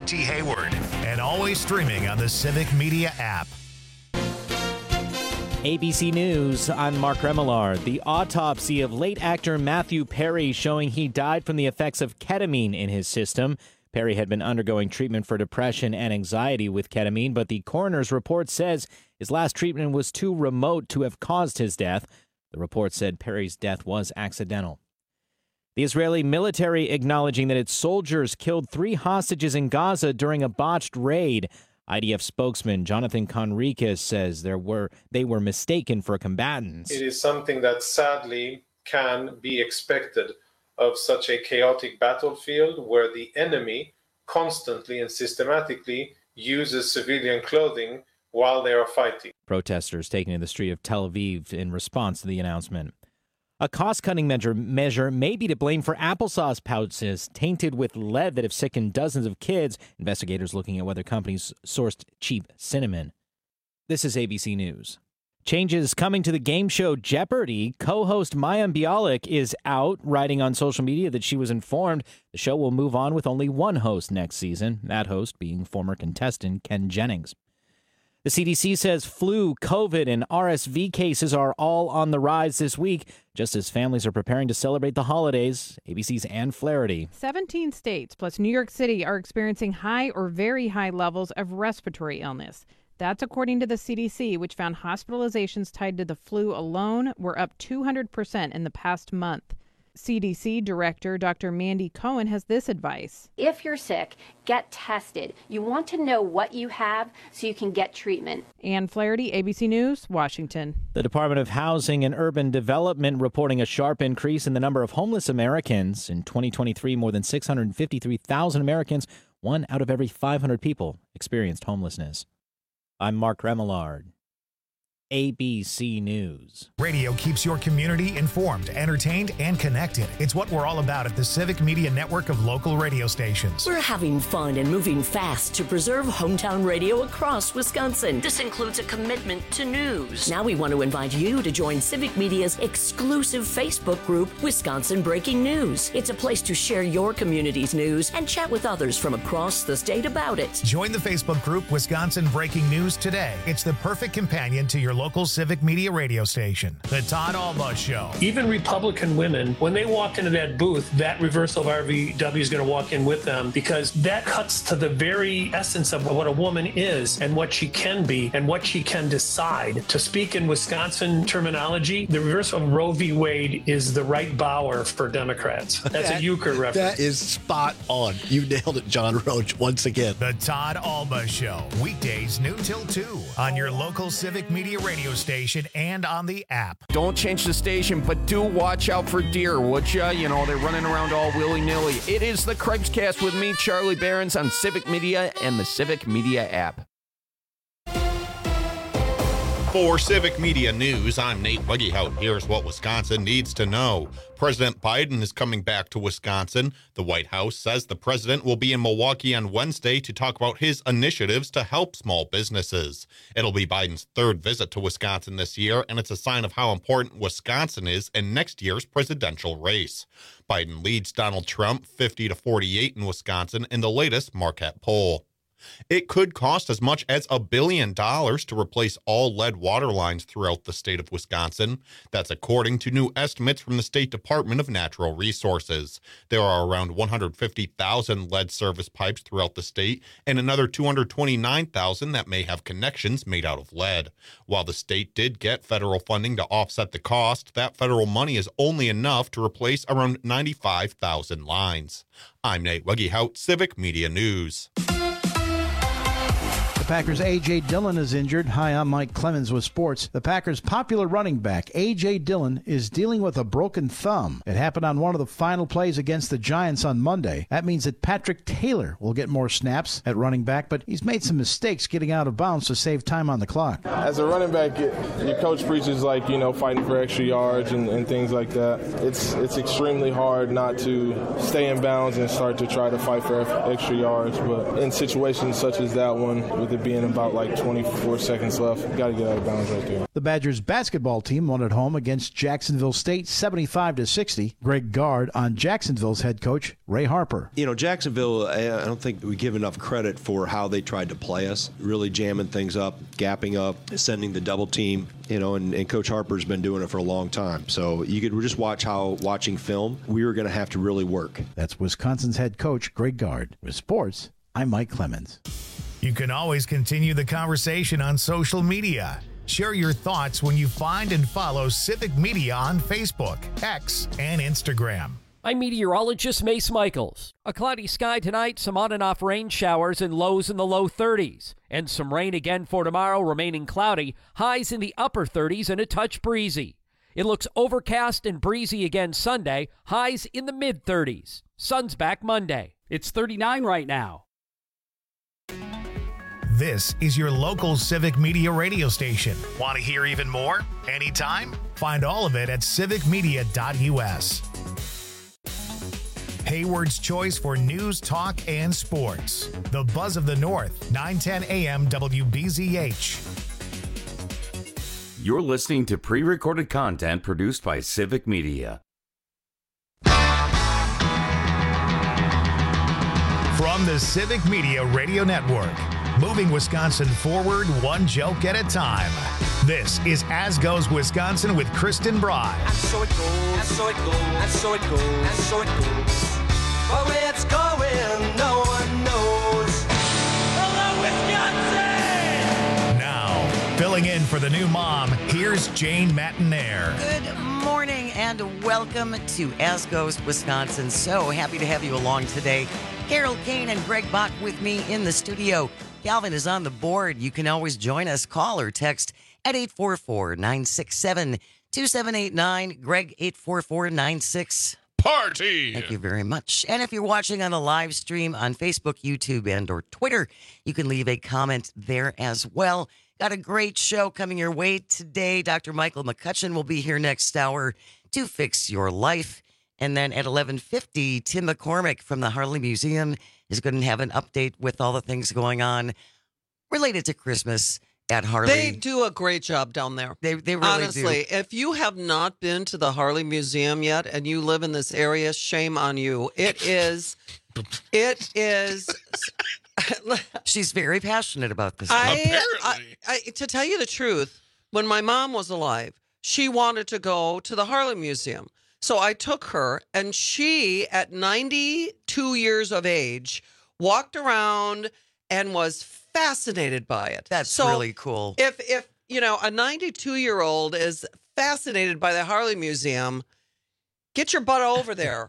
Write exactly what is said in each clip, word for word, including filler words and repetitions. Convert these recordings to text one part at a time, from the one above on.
T. Hayward, and always streaming on the Civic Media app. A B C News, I'm Mark Remillard. The autopsy of late actor Matthew Perry showing he died from the effects of ketamine in his system. Perry had been undergoing treatment for depression and anxiety with ketamine, but the coroner's report says his last treatment was too remote to have caused his death. The report said Perry's death was accidental. The Israeli military acknowledging that its soldiers killed three hostages in Gaza during a botched raid. I D F spokesman Jonathan Conricus says there were they were mistaken for combatants. It is something that sadly can be expected of such a chaotic battlefield where the enemy constantly and systematically uses civilian clothing while they are fighting. Protesters taking to the street of Tel Aviv in response to the announcement. A cost-cutting measure, measure may be to blame for applesauce pouches tainted with lead that have sickened dozens of kids. Investigators looking at whether companies sourced cheap cinnamon. This is A B C News. Changes coming to the game show Jeopardy! Co-host Mayim Bialik is out, writing on social media that she was informed the show will move on with only one host next season, that host being former contestant Ken Jennings. The C D C says flu, COVID, and R S V cases are all on the rise this week, just as families are preparing to celebrate the holidays. A B C's Ann Flaherty. seventeen states plus New York City are experiencing high or very high levels of respiratory illness. That's according to the C D C, which found hospitalizations tied to the flu alone were up two hundred percent in the past month. C D C Director Doctor Mandy Cohen has this advice. If you're sick, get tested. You want to know what you have so you can get treatment. Ann Flaherty, A B C News, Washington. The Department of Housing and Urban Development reporting a sharp increase in the number of homeless Americans. In twenty twenty-three, more than six hundred fifty-three thousand Americans, one out of every five hundred people, experienced homelessness. I'm Mark Remillard. A B C News. Radio keeps your community informed, entertained, and connected. It's what we're all about at the Civic Media Network of local radio stations. We're having fun and moving fast to preserve hometown radio across Wisconsin. This includes a commitment to news. Now we want to invite you to join Civic Media's exclusive Facebook group, Wisconsin Breaking News. It's a place to share your community's news and chat with others from across the state about it. Join the Facebook group Wisconsin Breaking News today. It's the perfect companion to your local Civic Media radio station. The Todd Alba Show. Even Republican women, when they walk into that booth, that reversal of R V W is going to walk in with them, because that cuts to the very essence of what a woman is and what she can be and what she can decide. To speak in Wisconsin terminology, the reversal of Roe v. Wade is the right Bauer for Democrats. That's that, a euchre reference. That is spot on. You nailed it, John Roach, once again. The Todd Alba Show. Weekdays noon till two on your local Civic Media radio station and on the app. Don't change the station, but do watch out for deer, would ya? You know, they're running around all willy-nilly. It is the Craig's Cast with me, Charlie Behrens, on Civic Media and the Civic Media app. For Civic Media News, I'm Nate Buggyhout. Here's what Wisconsin needs to know. President Biden is coming back to Wisconsin. The White House says the president will be in Milwaukee on Wednesday to talk about his initiatives to help small businesses. It'll be Biden's third visit to Wisconsin this year, and it's a sign of how important Wisconsin is in next year's presidential race. Biden leads Donald Trump fifty to forty-eight in Wisconsin in the latest Marquette poll. It could cost as much as a billion dollars to replace all lead water lines throughout the state of Wisconsin. That's according to new estimates from the State Department of Natural Resources. There are around one hundred fifty thousand lead service pipes throughout the state and another two hundred twenty-nine thousand that may have connections made out of lead. While the state did get federal funding to offset the cost, that federal money is only enough to replace around ninety-five thousand lines. I'm Nate Weggehout, Civic Media News. Packers' A J. Dillon is injured. Hi, I'm Mike Clemens with sports. The Packers' popular running back, A J. Dillon, is dealing with a broken thumb. It happened on one of the final plays against the Giants on Monday. That means that Patrick Taylor will get more snaps at running back, but he's made some mistakes getting out of bounds to save time on the clock. As a running back, your coach preaches, like, you know, fighting for extra yards and, and things like that. It's, it's extremely hard not to stay in bounds and start to try to fight for extra yards, but in situations such as that one, with it it being about like twenty-four seconds left. Got to get out of bounds right there. The Badgers basketball team won at home against Jacksonville State seventy-five to sixty. Greg Gard on Jacksonville's head coach, Ray Harper. You know, Jacksonville, I don't think we give enough credit for how they tried to play us, really jamming things up, gapping up, sending the double team, you know, and, and Coach Harper's been doing it for a long time. So you could just watch how, watching film, we were going to have to really work. That's Wisconsin's head coach, Greg Gard. With sports, I'm Mike Clemens. You can always continue the conversation on social media. Share your thoughts when you find and follow Civic Media on Facebook, X, and Instagram. I'm meteorologist Mace Michaels. A cloudy sky tonight, some on and off rain showers and lows in the low thirties. And some rain again for tomorrow, remaining cloudy, highs in the upper thirties and a touch breezy. It looks overcast and breezy again Sunday, highs in the mid thirties. Sun's back Monday. It's thirty-nine right now. This is your local Civic Media radio station. Want to hear even more? Anytime? Find all of it at civic media dot u s. Hayward's choice for news, talk, and sports. The Buzz of the North, nine ten a m W B Z H. You're listening to pre-recorded content produced by Civic Media. From the Civic Media Radio Network, moving Wisconsin forward one joke at a time. This is As Goes Wisconsin with Kristen Bry. And so it goes, and so it goes, and so it goes, and so it goes. But where it's going, no one knows. Hello, Wisconsin! Now, filling in for the new mom, here's Jane Matinaire. Good morning and welcome to As Goes Wisconsin. So happy to have you along today. Carol Kane and Greg Bott with me in the studio. Calvin is on the board. You can always join us. Call or text at eight four four, nine six seven, two seven eight nine. Greg, eight four four, nine six. Party! Thank you very much. And if you're watching on the live stream on Facebook, YouTube, and or Twitter, you can leave a comment there as well. Got a great show coming your way today. Doctor Michael McCutcheon will be here next hour to fix your life. And then at eleven fifty, Tim McCormick from the Harley Museum is going to have an update with all the things going on related to Christmas at Harley. They do a great job down there. They they really Honestly, do. if you have not been to the Harley Museum yet and you live in this area, shame on you. It is, it is. She's very passionate about this. I, I, I, to tell you the truth, when my mom was alive, she wanted to go to the Harley Museum. So I took her, and she, at ninety-two years of age, walked around and was fascinated by it. That's so really cool. If, if you know, a ninety-two-year-old is fascinated by the Harley Museum, get your butt over there.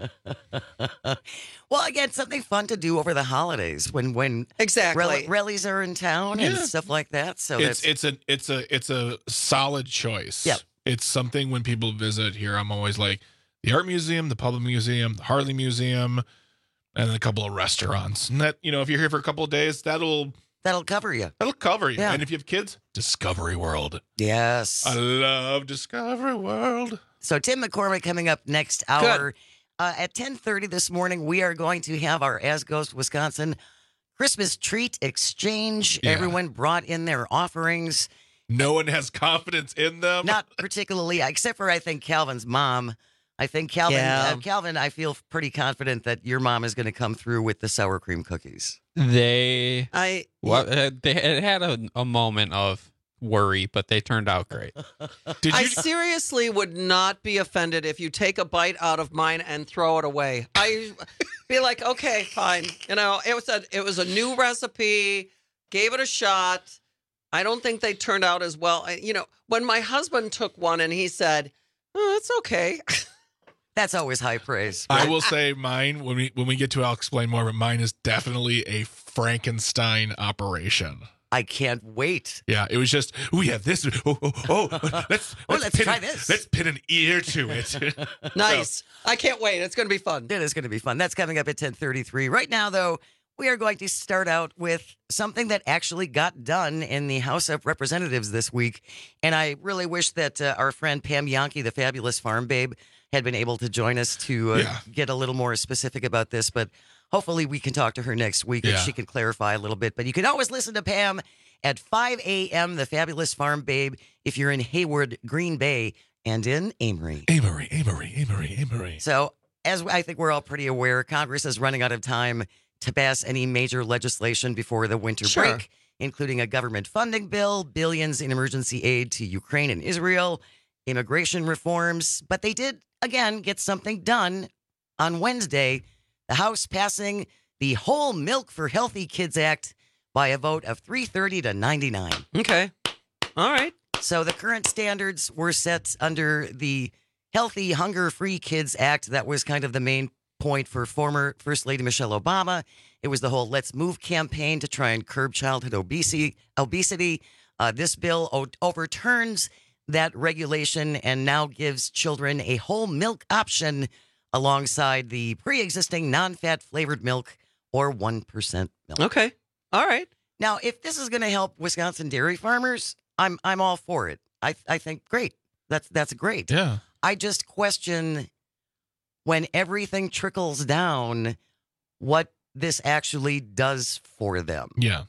Well, again, something fun to do over the holidays when when exactly rel- rallies are in town Yeah. and stuff like that. So it's that's, it's a it's a it's a solid choice. Yeah. It's something when people visit here, I'm always like the art museum, the public museum, the Harley Museum, and a couple of restaurants. And that, you know, if you're here for a couple of days, that'll that'll cover you. That'll cover you. Yeah. And if you have kids, Discovery World. Yes. I love Discovery World. So Tim McCormick coming up next hour. Uh, at ten thirty this morning, we are going to have our As Goes Wisconsin Christmas treat exchange. Yeah. Everyone brought in their offerings. No one has confidence in them. Not particularly, except for I think Calvin's mom. I think Calvin, Yeah. uh, Calvin, I feel pretty confident that your mom is going to come through with the sour cream cookies. They I what uh, they had had a, a moment of worry, but they turned out great. Did I you? seriously would not be offended if you take a bite out of mine and throw it away. I be like, okay, fine. You know, it was a it was a new recipe. Gave it a shot. I don't think they turned out as well. I- You know, when my husband took one and he said, "Oh, it's okay." That's always high praise. I will say mine when we when we get to it, I'll explain more, but mine is definitely a Frankenstein operation. I can't wait. Yeah, it was just we have this. Oh, oh, oh let's Oh, let's pin, try this. Let's pin an ear to it. Nice. I can't wait. It's going to be fun. It is going to be fun. That's coming up at ten thirty-three. Right now, though, we are going to start out with something that actually got done in the House of Representatives this week. And I really wish that uh, our friend Pam Yankee, the fabulous farm babe, had been able to join us to uh, Yeah. get a little more specific about this. But hopefully we can talk to her next week and Yeah. she can clarify a little bit. But you can always listen to Pam at five a.m., the Fabulous Farm Babe, if you're in Hayward, Green Bay, and in Amory. Amory, Amory, Amory, Amory. So, as I think we're all pretty aware, Congress is running out of time to pass any major legislation before the winter Sure. break, including a government funding bill, billions in emergency aid to Ukraine and Israel, immigration reforms. But they did, again, get something done on Wednesday. The House passing the Whole Milk for Healthy Kids Act by a vote of three thirty to ninety-nine. Okay. All right. So the current standards were set under the Healthy Hunger Free Kids Act. That was kind of the main point for former First Lady Michelle Obama. It was the whole Let's Move campaign to try and curb childhood obesity. Obesity. Uh, this bill o- overturns that regulation and now gives children a whole milk option alongside the pre-existing non-fat flavored milk or one percent milk. Okay. All right. Now, if this is going to help Wisconsin dairy farmers, I'm I'm all for it. I I think great. That's that's great. Yeah. I just question when everything trickles down what this actually does for them. Yeah.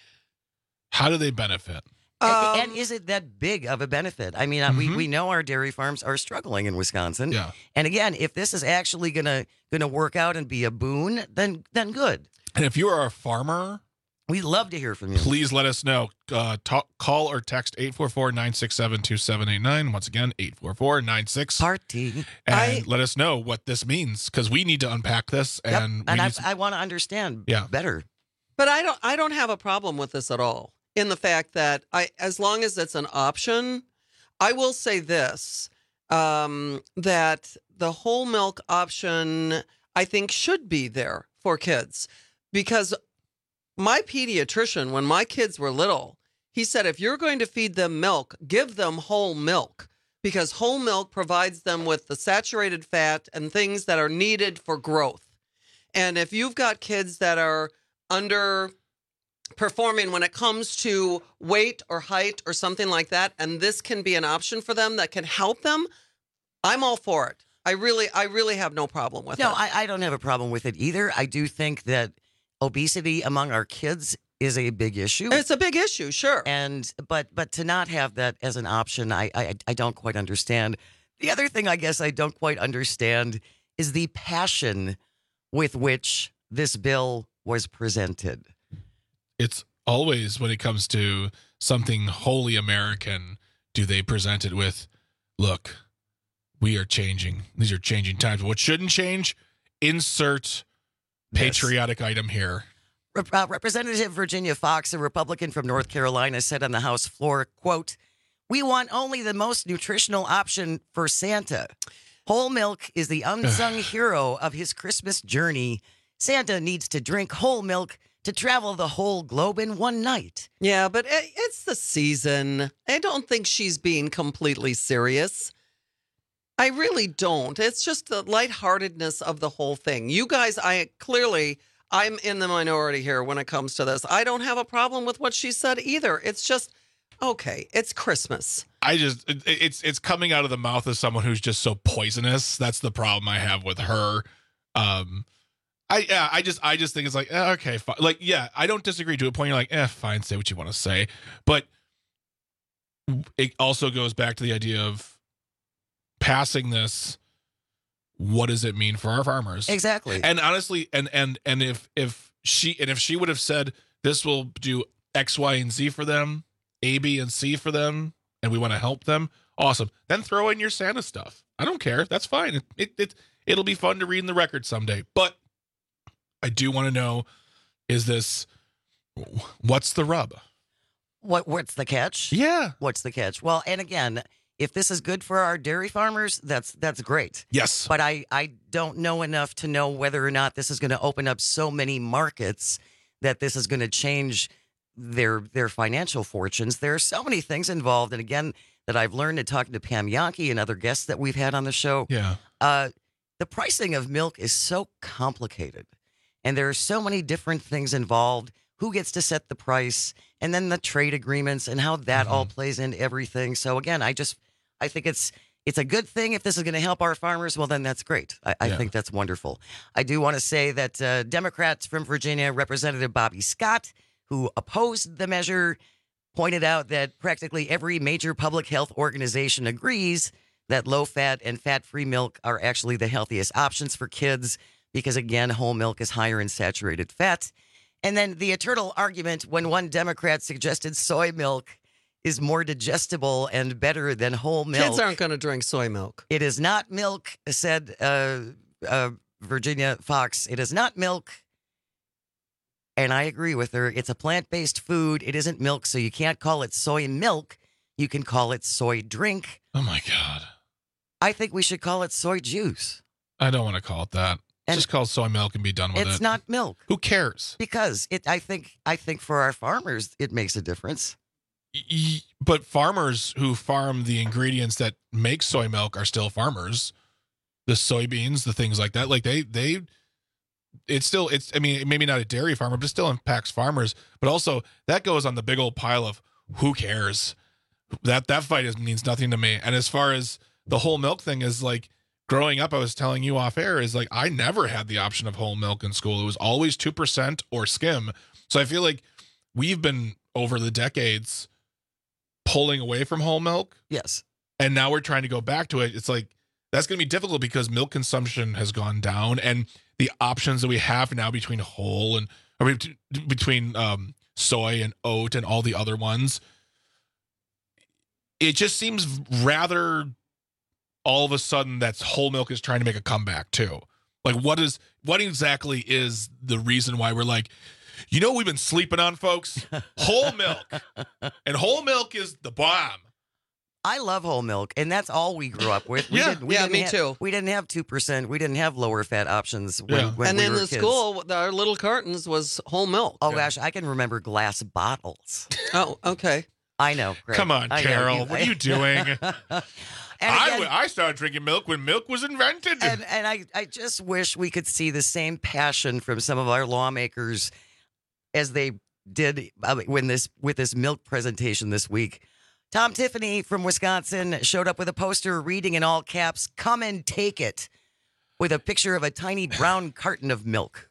How do they benefit? And- and is it that big of a benefit? I mean, uh we, we know our dairy farms are struggling in Wisconsin. Yeah. And again, if this is actually gonna gonna work out and be a boon, then then good. And if you are a farmer, we'd love to hear from you. Please let us know. Uh, talk, call or text eight four four, nine six seven, two seven eight nine. Once again, eight four four, nine six. Party. And I- let us know what this means because we need to unpack this. Yep. And, we And I, need to- I want to understand Yeah. better. But I don't I don't have a problem with this at all. In the fact that I as long as it's an option, I will say this, um, that the whole milk option I think should be there for kids. Because my pediatrician, when my kids were little, he said if you're going to feed them milk, give them whole milk. Because whole milk provides them with the saturated fat and things that are needed for growth. And if you've got kids that are under performing when it comes to weight or height or something like that, and this can be an option for them that can help them, I'm all for it. I really, I really have no problem with No, it. I, I don't have a problem with it either. I do think that obesity among our kids is a big issue. It's a big issue, sure. And but but to not have that as an option, I I, I don't quite understand. The other thing I guess I don't quite understand is the passion with which this bill was presented. it's always when it comes to something wholly American, do they present it with, look, we are changing. These are changing times. What shouldn't change? Insert patriotic item here. Rep- uh, Representative Virginia Fox, a Republican from North Carolina, said on the House floor, quote, "We want only the most nutritional option for Santa. Whole milk is the unsung hero of his Christmas journey. Santa needs to drink whole milk to travel the whole globe in one night." Yeah, but it, it's the season. I don't think she's being completely serious. I really don't. It's just the lightheartedness of the whole thing. You guys, I clearly, I'm in the minority here when it comes to this. I don't have a problem with what she said either. It's just, okay, it's Christmas. I just it, it's it's coming out of the mouth of someone who's just so poisonous. That's the problem I have with her. Um, I yeah, I just I just think it's like eh, okay, fine. Like yeah, I don't disagree to a point. You're like, eh, fine, say what you want to say, but it also goes back to the idea of passing this. What does it mean for our farmers? Exactly. And honestly, and and and if if she and if she would have said this will do X, Y, and Z for them, A, B, and C for them, and we want to help them, awesome. Then throw in your Santa stuff. I don't care. That's fine. It it, it it'll be fun to read in the record someday. But I do want to know: is this what's the rub? What what's the catch? Yeah. What's the catch? Well, and again, if this is good for our dairy farmers, that's that's great. Yes. But I, I don't know enough to know whether or not this is going to open up so many markets that this is going to change their their financial fortunes. There are so many things involved. And again, that I've learned in talking to Pam Yankee and other guests that we've had on the show. Yeah. Uh, the pricing of milk is so complicated. And there are so many different things involved. Who gets to set the price? And then the trade agreements and how that all plays into everything. So again, I just I think it's it's a good thing if this is going to help our farmers. Well, then that's great. I, I Yeah. think that's wonderful. I do want to say that uh, Democrats from Virginia, Representative Bobby Scott, who opposed the measure, pointed out that practically every major public health organization agrees that low-fat and fat-free milk are actually the healthiest options for kids because, again, whole milk is higher in saturated fat. And then the eternal argument when one Democrat suggested soy milk is more digestible and better than whole milk. Kids aren't going to drink soy milk. It is not milk, said uh, uh, Virginia Fox. It is not milk. And I agree with her. It's a plant-based food. It isn't milk, so you can't call it soy milk. You can call it soy drink. Oh, my God. I think we should call it soy juice. I don't want to call it that. And Just call it soy milk and be done with it. It's not milk. Who cares? Because it, I think, I think for our farmers, it makes a difference. Y- But farmers who farm the ingredients that make soy milk are still farmers. The soybeans, the things like that, like they, they, it's still, it's, I mean, maybe not a dairy farmer, but it still impacts farmers. But also that goes on the big old pile of who cares? That, that fight is, means nothing to me. And as far as the whole milk thing is like, growing up, I was telling you off air, is like I never had the option of whole milk in school. It was always two percent or skim. So I feel like we've been over the decades pulling away from whole milk. Yes. And now we're trying to go back to it. It's like that's going to be difficult because milk consumption has gone down and the options that we have now between whole and or between um, soy and oat and all the other ones, it just seems rather all of a sudden that's whole milk is trying to make a comeback too. Like what is what exactly is the reason why we're like, you know, we've been sleeping on, folks? Whole milk. And whole milk is the bomb. I love whole milk, and that's all we grew up with. We Yeah, didn't, we yeah, didn't me have, too. We didn't have two percent. We didn't have lower fat options when, Yeah. when and we in were the kids. school, our little cartons was whole milk. Oh, gosh, I can remember glass bottles. Oh, okay. I know. Greg. Come on, I know. Carol. You- what are you doing? And I, again- w- I started drinking milk when milk was invented. And, and I, I just wish we could see the same passion from some of our lawmakers as they did uh, when this with this milk presentation this week. Tom Tiffany from Wisconsin showed up with a poster reading in all caps, "Come and take it," with a picture of a tiny brown carton of milk.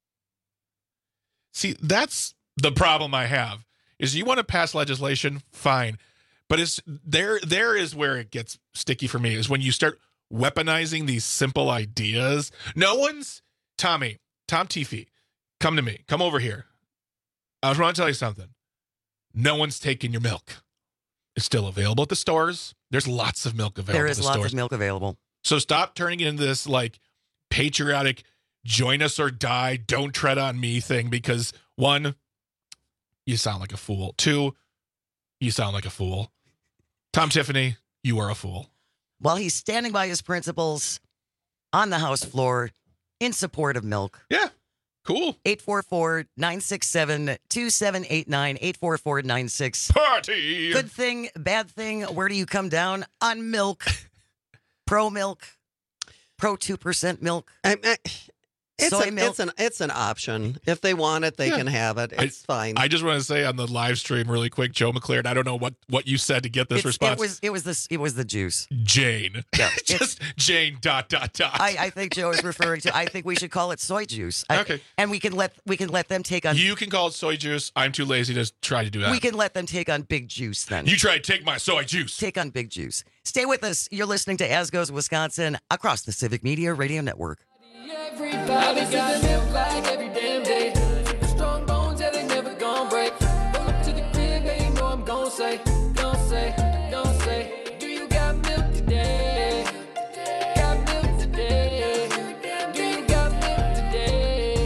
See, that's the problem I have is you want to pass legislation, fine. But it's there there is where it gets sticky for me is when you start weaponizing these simple ideas. No one's Tommy, Tom Tiffy, come to me. Come over here. I was want to tell you something. No one's taking your milk. It's still available at the stores. There's lots of milk available There at is the lots stores. of milk available. So stop turning it into this like patriotic join us or die, don't tread on me thing because one, you sound like a fool. Two, you sound like a fool. Tom Tiffany, you are a fool. While he's standing by his principles on the House floor in support of milk. Yeah, cool. eight four four, nine six seven, two seven eight nine, eight four four nine six. Party! Good thing, bad thing, where do you come down on milk? Pro milk? Pro two percent milk? I, I, it's, Soy a, milk? it's an it's an option. If they want it, they Yeah. can have it. I- It's fine. I just want to say on the live stream really quick, Joe McLaren, I don't know what, what you said to get this It's- response. It was it was this it was the juice. Jane. Yeah, just Jane dot dot dot. I, I think Joe is referring to. I think we should call it soy juice. I- Okay. and we can let we can let them take on. You can call it soy juice. I'm too lazy to try to do that. We can let them take on big juice then. You try to take my soy juice. Take on big juice. Stay with us. You're listening to As Goes Wisconsin across the Civic Media Radio Network. Everybody got milk like every damn day. Strong bones, yeah, they never gon' break. Pull up to the crib, yeah, you know I'm gon' say, gon' say, gon' say. Do you got milk today? Got milk today? Do you got milk today?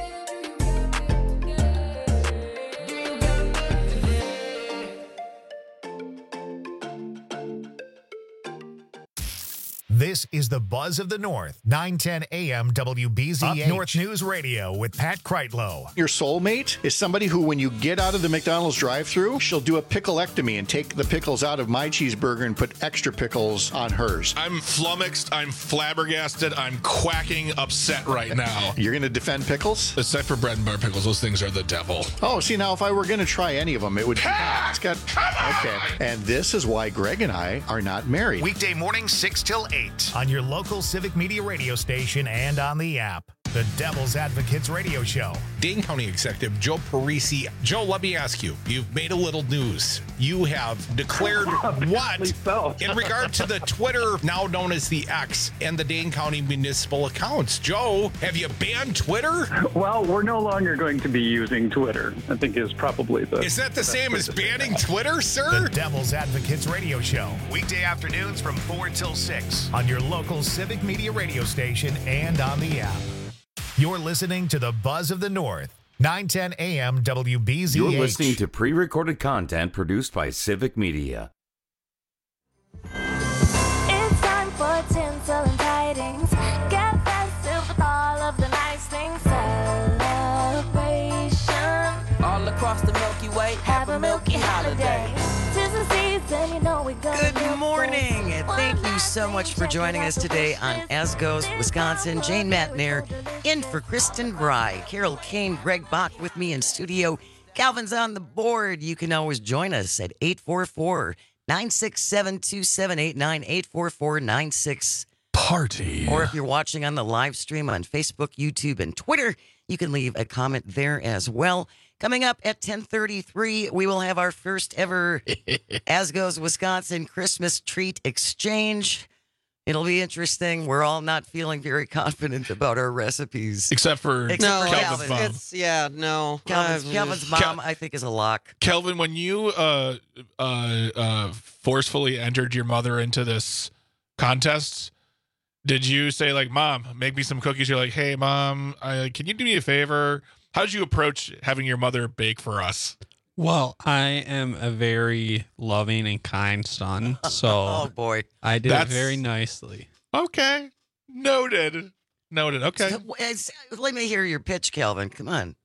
Do you got milk today? This is the Buzz of the North, nine ten A M W B Z H. Up North News Radio with Pat Kreitlow. Your soulmate is somebody who, when you get out of the McDonald's drive-thru, she'll do a pickleectomy and take the pickles out of my cheeseburger and put extra pickles on hers. I'm flummoxed. I'm flabbergasted. I'm quacking upset right now. You're going to defend pickles? Except for bread and butter pickles. Those things are the devil. Oh, see, now if I were going to try any of them, it would be... It's got... Okay. And this is why Greg and I are not married. Weekday morning, six till eight. On your local Civic Media radio station and on the app. The Devil's Advocates Radio Show. Dane County Executive Joe Parisi. Joe, let me ask you. You've made a little news. You have declared what so. in regard to the Twitter, now known as the X, and the Dane County municipal accounts. Joe, have you banned Twitter? Well, we're no longer going to be using Twitter, I think is probably the... Is that the same as banning Twitter, sir? The Devil's Advocates Radio Show. Weekday afternoons from four till six on your local Civic Media radio station and on the app. You're listening to the Buzz of the North, nine ten A M W B Z H. You're listening to pre-recorded content produced by Civic Media. It's time for tinsel and tidings. Get festive with all of the nice things. Celebration. All across the Milky Way, have a milky holiday. Tis the season, you know we're going. Good morning, and thank you so much for joining us today on As Goes Wisconsin. Jane Matnair in for Kristen Bry, Carol Kane, Greg Bach with me in studio. Calvin's on the board. You can always join us at eight four four, nine six seven, two seven eight nine, eight four four, nine six Party. Or if you're watching on the live stream on Facebook, YouTube, and Twitter, you can leave a comment there as well. Coming up at ten thirty-three, we will have our first ever As Goes Wisconsin Christmas treat exchange. It'll be interesting. We're all not feeling very confident about our recipes. Except for Except no, for Calvin's Calvin. it's yeah, no. Calvin's, Uh, Calvin's mom, I think, is a lock. Kelvin, when you uh, uh, uh, forcefully entered your mother into this contest, did you say, like, Mom, make me some cookies? You're like, hey, Mom, uh, can you do me a favor? How did you approach having your mother bake for us? Well, I am a very loving and kind son, so Oh, boy. I did That's- it very nicely. Okay. Noted. Noted. Okay. So, it's- let me hear your pitch, Calvin. Come on.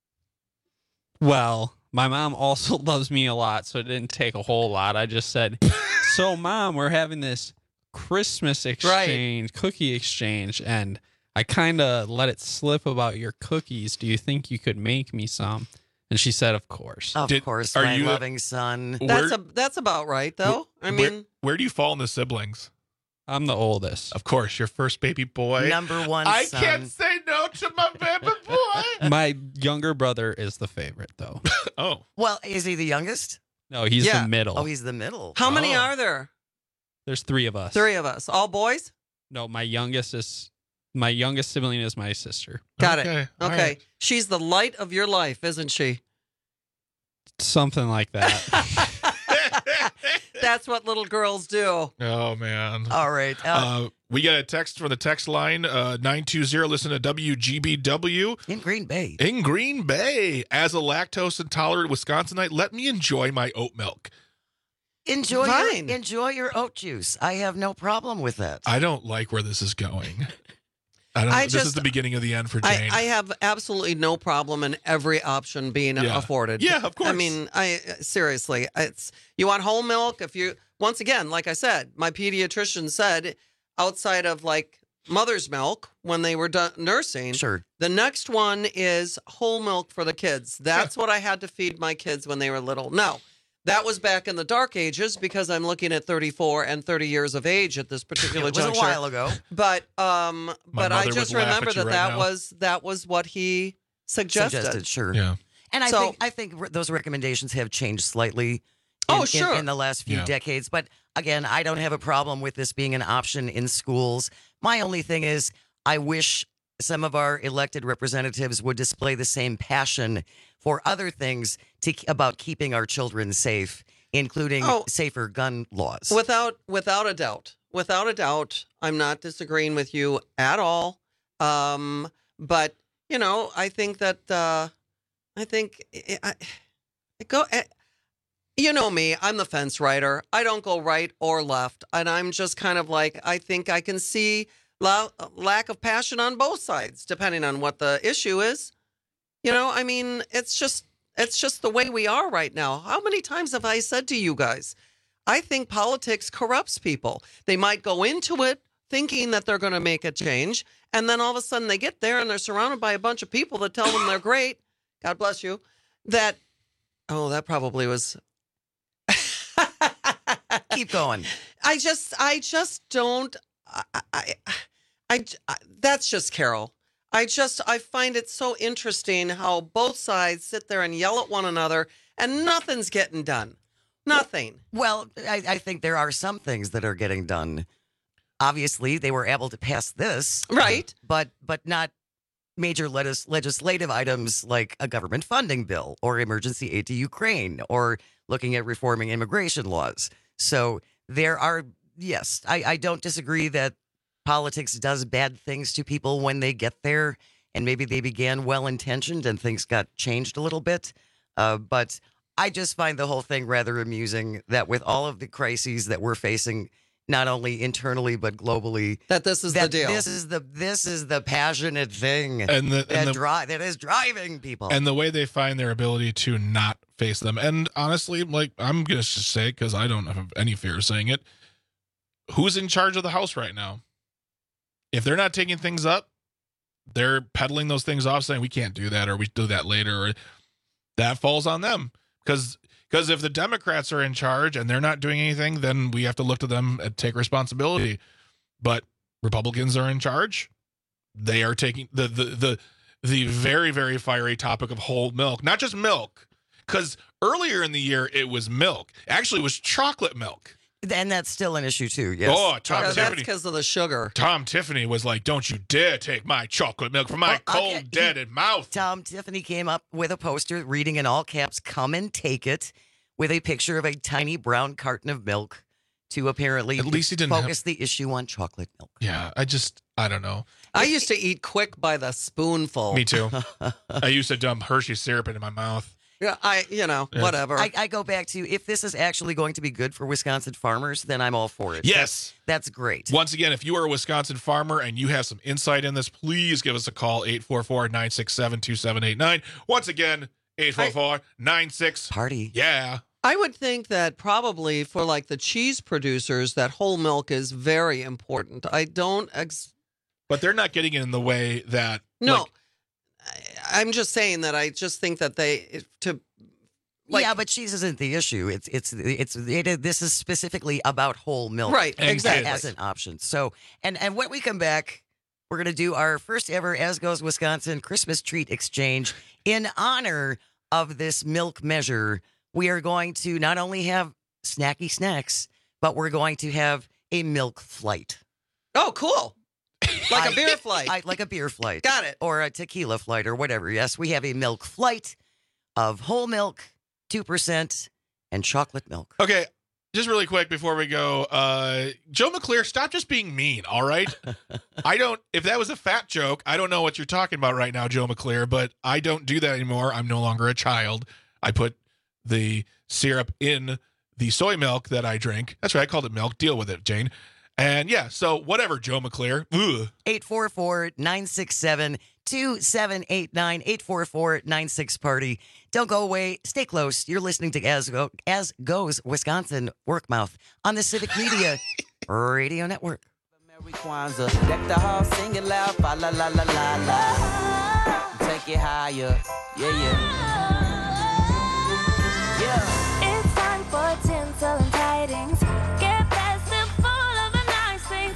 Well, my mom also loves me a lot, so it didn't take a whole lot. I just said, so, Mom, we're having this Christmas exchange, cookie exchange, and I kind of let it slip about your cookies. Do you think you could make me some? And she said, of course. Of Did- course, are my you- loving son. That's Where- a that's about right though. I where- mean, where do you fall in the siblings? I'm the oldest. Of course, your first baby boy. Number one I son. can't say no to my baby boy. My younger brother is the favorite, though. Oh. Well, is he the youngest? No, he's Yeah. the middle. Oh, he's the middle. how many Oh. are there? There's three of us. Three of us, all boys. No, my youngest is my youngest sibling is my sister. Got Okay, it. all Okay, right. she's the light of your life, isn't she? Something like that. That's what little girls do. Oh, man. All right. Uh, Uh, we got a text from the text line, uh, nine two zero, listen to W G B W. in Green Bay. In Green Bay, as a lactose intolerant Wisconsinite, let me enjoy my oat milk. Enjoy Fine. your, enjoy your oat juice. I have no problem with that. I don't like where this is going. I don't. I this is just- the beginning of the end for I, Jane. I have absolutely no problem in every option being Yeah. afforded. Yeah, of course. I mean, I seriously, it's you want whole milk. If you once again, like I said, my pediatrician said, outside of like mother's milk when they were done nursing, Sure. the next one is whole milk for the kids. That's what I had to feed my kids when they were little. No. That was back in the dark ages because I'm looking at thirty-four and thirty years of age at this particular It was a juncture. while ago. But um, My but I mother just would laugh remember at you that right that now. was that was what he suggested. Suggested, sure. yeah. And I So- think I think re- those recommendations have changed slightly. In, Oh, in- sure. In, the last few Yeah. decades, but again, I don't have a problem with this being an option in schools. My only thing is, I wish some of our elected representatives would display the same passion for other things to about keeping our children safe, including Oh. safer gun laws. Without without a doubt, without a doubt, I'm not disagreeing with you at all. Um, but you know, I think that uh, I think I, I go. I, You know me, I'm the fence rider. I don't go right or left. And I'm just kind of like, I think I can see la- lack of passion on both sides, depending on what the issue is. You know, I mean, it's just, it's just the way we are right now. How many times have I said to you guys, I think politics corrupts people. They might go into it thinking that they're going to make a change. And then all of a sudden they get there and they're surrounded by a bunch of people that tell them they're great. God bless you. That, oh, that probably was... Keep going. I just, I just don't, I, I, I, I, that's just Carol. I just, I find it so interesting how both sides sit there and yell at one another and nothing's getting done. Nothing. Well, I, I think there are some things that are getting done. Obviously, they were able to pass this. Right. But, but not major legis- legislative items like a government funding bill or emergency aid to Ukraine or looking at reforming immigration laws. So there are, yes, I, I don't disagree that politics does bad things to people when they get there, and maybe they began well-intentioned and things got changed a little bit. Uh, but I just find the whole thing rather amusing that with all of the crises that we're facing, not only internally but globally, that this is that the deal. This is the this is the passionate thing And the- and that, the- dri- that is driving people. And the way they find their ability to not face them. And honestly, like, I'm going to just say, because I don't have any fear of saying it, who's in charge of the House right now? If they're not taking things up, they're peddling those things off, saying we can't do that or we do that later. Or that falls on them. Because because if the Democrats are in charge and they're not doing anything, then we have to look to them and take responsibility. But Republicans are in charge. They are taking the the the the very, very fiery topic of whole milk, not just milk. Because earlier in the year, it was milk. Actually, it was chocolate milk. And that's still an issue, too. Yes. Oh, Tom That's Tiffany. because of the sugar. Tom Tiffany was like, don't you dare take my chocolate milk from my Well, cold, okay, deaded mouth. Tom Tiffany came up with a poster reading in all caps, "Come and take it," with a picture of a tiny brown carton of milk to apparently At least he didn't focus have- the issue on chocolate milk. Yeah, I just, I don't know. I used to eat quick by the spoonful. Me too. I used to dump Hershey syrup into my mouth. Yeah, I, you know, Yeah. whatever. I, I go back to, if this is actually going to be good for Wisconsin farmers, then I'm all for it. Yes. That's, that's great. Once again, if you are a Wisconsin farmer and you have some insight in this, please give us a call, eight four four, nine six seven, two seven eight nine. Once again, eight four four, nine six. Party. Yeah. I would think that probably for like the cheese producers, that whole milk is very important. I don't. Ex- But they're not getting it in the way that. no, like, I- I'm just saying that I just think that they to. Like, yeah, but cheese isn't the issue. It's it's it's it, this is specifically about whole milk, Right, And exactly, kids. as an option. So, and and when we come back, we're gonna do our first ever As Goes Wisconsin Christmas treat exchange in honor of this milk measure. We are going to not only have snacky snacks, but we're going to have a milk flight. Oh, cool! Like I- a beer flight. I, like a beer flight. Got it. Or a tequila flight or whatever. Yes, we have a milk flight of whole milk, two percent, and chocolate milk. Okay, just really quick before we go, uh, Joe McClure, stop just being mean, all right? I don't, if that was a fat joke, I don't know what you're talking about right now, Joe McClure, but I don't do that anymore. I'm no longer a child. I put the syrup in the soy milk that I drink. That's right, I called it milk. Deal with it, Jane. And yeah, so whatever, Joe McClure. Ugh. eight four four, nine six seven, two seven eight nine, eight four four, nine six party. Don't go away. Stay close. You're listening to As, Go, As Goes Wisconsin Workmouth on the Civic Media Radio Network. Merry Kwanzaa, deck the hall, sing it loud, fa la la la la la. Take it higher, yeah yeah. Yeah. It's time for tinsel and tidings. Get festive, full of a nice thing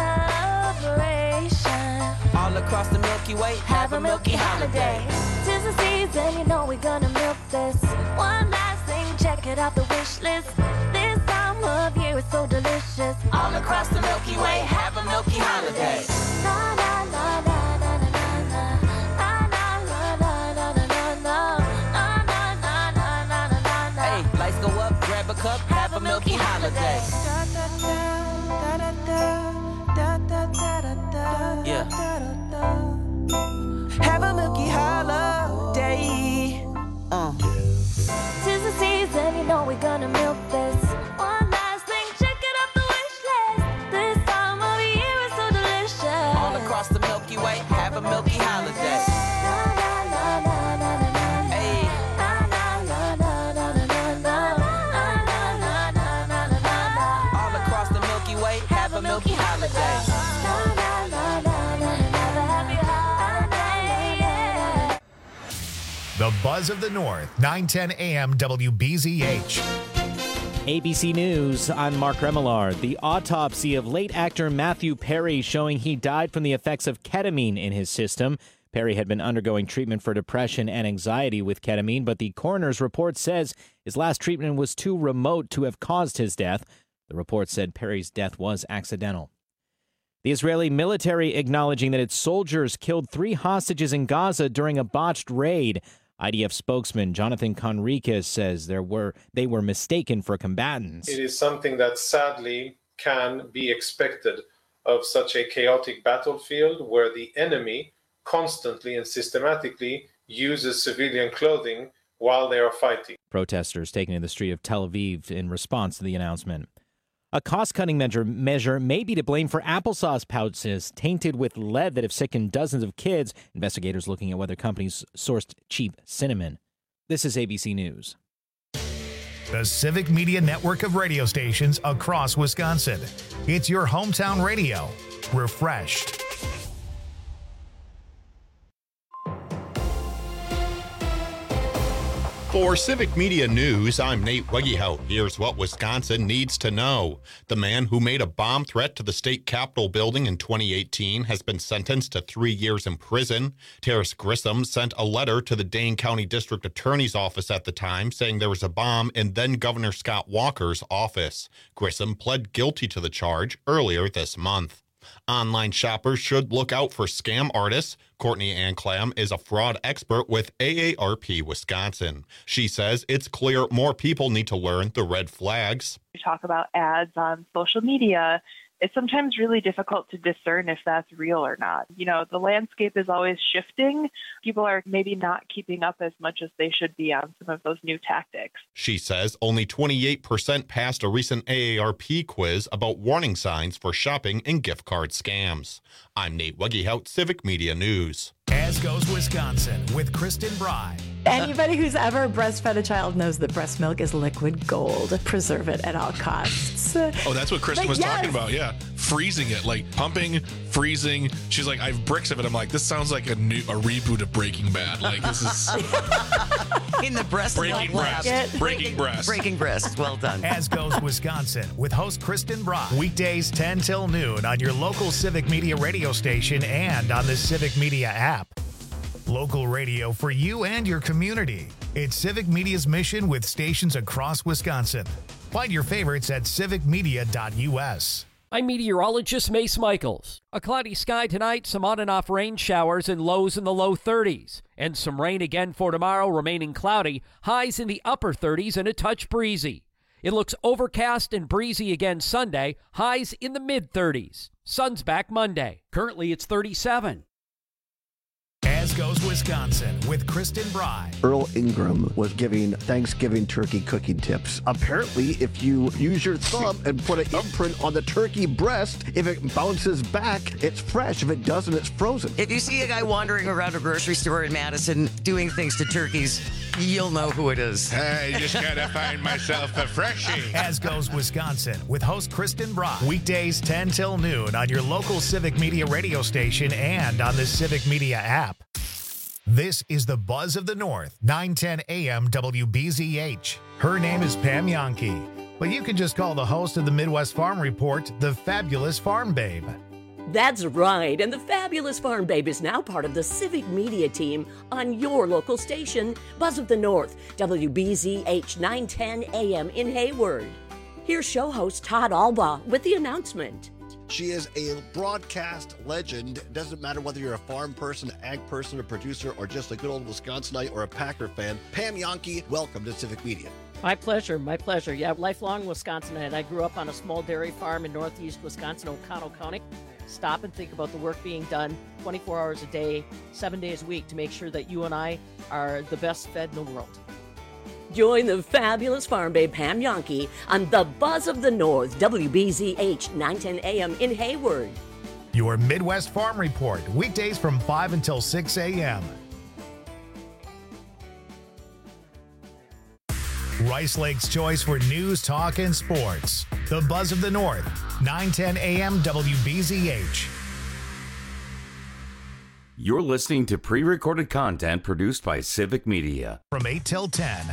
celebration. All across the Milky Way, Have a milky holiday. Tis the season, you know we're gonna milk this. One last thing, check it off the wish list. This time of year is so delicious. all across the Milky Way, have a milky holiday. Na, na, na, na, na, na, na, na. Na, na, na, na, na, na, na. Na, na, na, na, na, na, na, na. Hey, lights go up, grab a cup, have a milky holiday. Yeah. Have a milky holiday. Uh. Tis the season, you know know we're gonna milk this. One last thing, check it off the wish list. This time of year is so delicious. All across the Milky Way, have a milky holiday. Hey. All across the Milky Way, have a milky holiday. The Buzz of the North, nine ten A M W B Z H. A B C News, I'm Mark Remillard. The autopsy of late actor Matthew Perry showing he died from the effects of ketamine in his system. Perry had been undergoing treatment for depression and anxiety with ketamine, but the coroner's report says his last treatment was too remote to have caused his death. The report said Perry's death was accidental. The Israeli military acknowledging that its soldiers killed three hostages in Gaza during a botched raid. I D F spokesman Jonathan Conricus says there were they were mistaken for combatants. It is something that sadly can be expected of such a chaotic battlefield where the enemy constantly and systematically uses civilian clothing while they are fighting. Protesters taking to the street of Tel Aviv in response to the announcement. A cost-cutting measure, measure may be to blame for applesauce pouches tainted with lead that have sickened dozens of kids. Investigators looking at whether companies sourced cheap cinnamon. This is A B C News. The Civic Media Network of radio stations across Wisconsin. It's your hometown radio. Refreshed. For Civic Media News, I'm Nate Wegehout. Here's what Wisconsin needs to know. The man who made a bomb threat to the state capitol building in twenty eighteen has been sentenced to three years in prison. Terrace Grissom sent a letter to the Dane County District Attorney's Office at the time saying there was a bomb in then Governor Scott Walker's office. Grissom pled guilty to the charge earlier this month. Online shoppers should look out for scam artists. Courtney Anclam is a fraud expert with A A R P Wisconsin. She says it's clear more people need to learn the red flags. We talk about ads on social media. It's sometimes really difficult to discern if that's real or not. You know, the landscape is always shifting. People are maybe not keeping up as much as they should be on some of those new tactics. She says only twenty-eight percent passed a recent A A R P quiz about warning signs for shopping and gift card scams. I'm Nate Wegehout, Civic Media News. As goes Wisconsin with Kristen Bry. Anybody who's ever breastfed a child knows that breast milk is liquid gold. Preserve it at all costs. Oh, that's what Kristen But was yes. talking about. Yeah. Freezing it, like pumping, freezing. She's like, I have bricks of it. I'm like, this sounds like a new a reboot of Breaking Bad. Like, this is In the breast Breaking milk breast. lab. Breaking breast. Breaking breast. Well done. As goes Wisconsin with host Kristen Bry. Weekdays ten till noon on your local Civic Media radio station and on the Civic Media app. Local radio for you and your community. It's Civic Media's mission with stations across Wisconsin. Find your favorites at civic media dot u s. I'm meteorologist Mace Michaels. A cloudy sky tonight, some on and off rain showers and lows in the low thirties. And some rain again for tomorrow, remaining cloudy, highs in the upper thirties and a touch breezy. It looks overcast and breezy again Sunday, highs in the mid thirties. Sun's back Monday. Currently it's thirty-seven. As goes Wisconsin with Kristen Bry. Earl Ingram was giving Thanksgiving turkey cooking tips. Apparently, if you use your thumb and put an imprint on the turkey breast, if it bounces back, it's fresh. If it doesn't, it's frozen. If you see a guy wandering around a grocery store in Madison doing things to turkeys, you'll know who it is. I just gotta find myself a freshie. As goes Wisconsin with host Kristen Bry. Weekdays ten till noon on your local Civic Media radio station and on the Civic Media app. This is the Buzz of the North, nine ten A M W B Z H. Her name is Pam Yankee, but you can just call the host of the Midwest Farm Report the Fabulous Farm Babe. That's right, and the Fabulous Farm Babe is now part of the Civic Media team on your local station, Buzz of the North, W B Z H nine ten A M in Hayward. Here's show host Todd Alba with the announcement. She is a broadcast legend. It doesn't matter whether you're a farm person, ag person, a producer, or just a good old Wisconsinite or a Packer fan. Pam Yankee, welcome to Civic Media. My pleasure, my pleasure. Yeah, lifelong Wisconsinite. I grew up on a small dairy farm in northeast Wisconsin, O'Connell County. Stop and think about the work being done twenty-four hours a day, seven days a week to make sure that you and I are the best fed in the world. Join the fabulous farm babe Pam Yankee on the Buzz of the North, W B Z H nine ten A M in Hayward. Your Midwest Farm Report, weekdays from five until six a.m. Rice Lake's choice for news, talk, and sports. The Buzz of the North, nine ten a.m. W B Z H. You're listening to pre-recorded content produced by Civic Media. From eight till ten.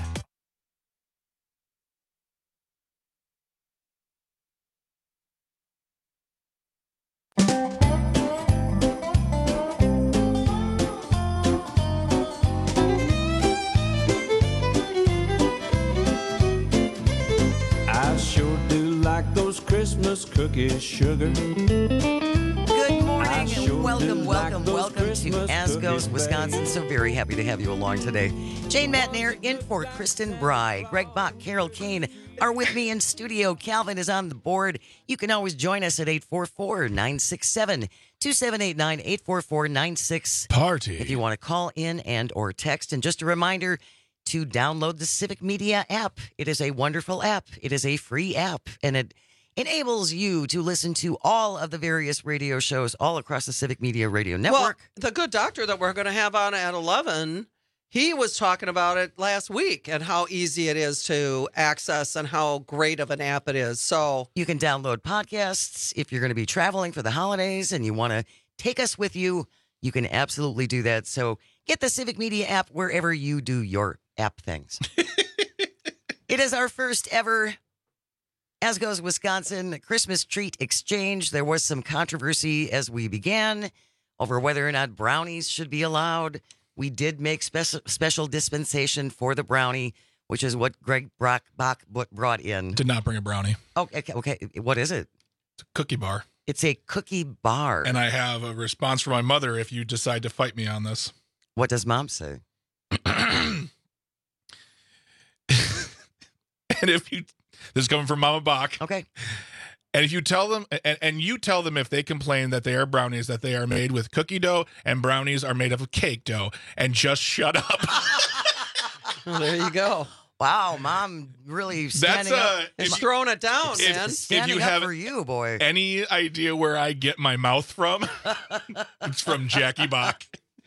I sure do like those Christmas cookies, sugar. Good morning sure and welcome, do welcome, like welcome those to Christmas As Goes, cookies, Wisconsin. So very happy to have you along today. Jane Matnair in for Kristen Bry. Greg Bach, Carol Kane are with me in studio. Calvin is on the board. You can always join us at eight four four, nine six seven, two seven eight nine, eight four four, nine six. Party. If you want to call in and or text. And just a reminder to download the Civic Media app. It is a wonderful app. It is a free app, and it enables you to listen to all of the various radio shows all across the Civic Media Radio Network. Well, the good doctor that we're going to have on at eleven, he was talking about it last week and how easy it is to access and how great of an app it is. So you can download podcasts if you're going to be traveling for the holidays and you want to take us with you. You can absolutely do that. So get the Civic Media app wherever you do your app things. It is our first ever As Goes Wisconsin Christmas treat exchange. There was some controversy as we began over whether or not brownies should be allowed. We did make special special dispensation for the brownie, which is what Greg Brock Bach brought in. Did not bring a brownie. Okay, okay, okay. What is it? It's a cookie bar. It's a cookie bar. And I have a response from my mother if you decide to fight me on this. What does mom say? And if you, this is coming from Mama Bach. Okay. And if you tell them, and, and you tell them if they complain that they are brownies, that they are made with cookie dough and brownies are made of cake dough, and just shut up. Well, there you go. Wow, mom really standing That's, uh, up. It's throwing it down, if, man. Standing if you up have for you, boy. Any idea where I get my mouth from? It's from Jackie Bach.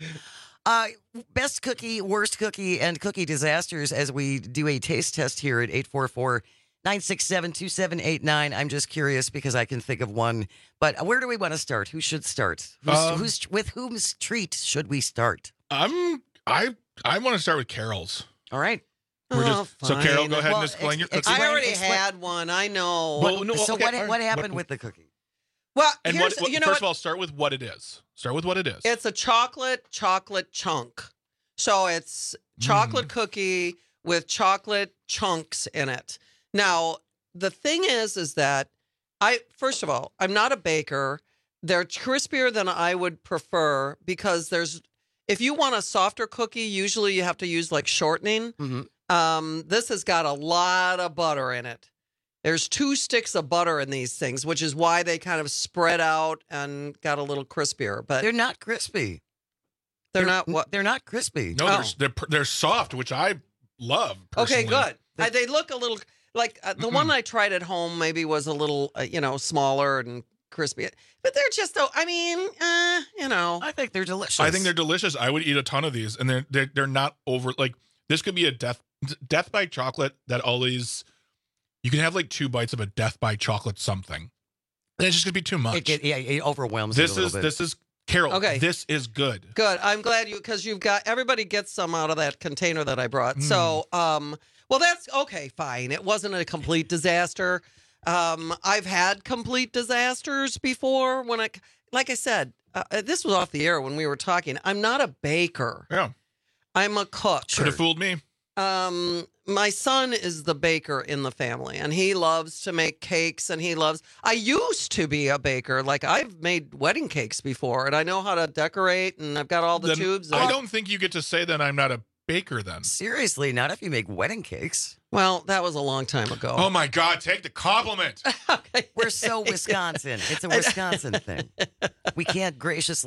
Uh, best cookie, worst cookie, and cookie disasters as we do a taste test here at eight four four, nine six seven, two seven eight nine. I'm just curious because I can think of one. But where do we want to start? Who should start? Who's, Um, who's with whom's treat should we start? I'm I I want to start with Carol's. All right. We're Oh, just, so Carol, fine. go ahead Well, and explain your ex- cookie. I already explain- had one. I know. Well, no, so okay, what all right. what happened What- with the cookie? Well, And here's, what, what you know first what? of all, start with what it is. Start with what it is. It's a chocolate chocolate chunk. So it's chocolate cookie with chocolate chunks in it. Now, the thing is, is that I, first of all, I'm not a baker. They're crispier than I would prefer because there's, if you want a softer cookie, usually you have to use like shortening. Mm-hmm. Um, this has got a lot of butter in it. There's two sticks of butter in these things, which is why they kind of spread out and got a little crispier. But They're not crispy. they're not what? They're not crispy. no, oh. they're, they're they're soft, which I love. Okay, personally. good. I, they look a little like uh, the one I tried at home. Maybe was a little, uh, you know, smaller and crispy. But they're just, oh, I mean, uh, you know, I think they're delicious. I think they're delicious. I would eat a ton of these, and they're they're, they're not over. Like this could be a death death by chocolate that always. You can have like two bites of a death by chocolate something. And it's just gonna be too much. It, it, yeah, it overwhelms. this it a little is bit. this is Carol. Okay. This is good. good. I'm glad you because you've got everybody gets some out of that container that I brought. So, um, well, that's okay. Fine. It wasn't a complete disaster. Um, I've had complete disasters before when I, like I said, uh, this was off the air when we were talking. I'm not a baker. Yeah. I'm a cook. Could have fooled me. Um, my son is the baker in the family, and he loves to make cakes. And he loves. I used to be a baker. Like I've made wedding cakes before, and I know how to decorate. And I've got all the Then tubes. I don't think you get to say that I'm not a baker then. Seriously, not if you make wedding cakes. Well, that was a long time ago. Oh my God! Take the compliment. We're so Wisconsin. It's a Wisconsin thing. We can't graciously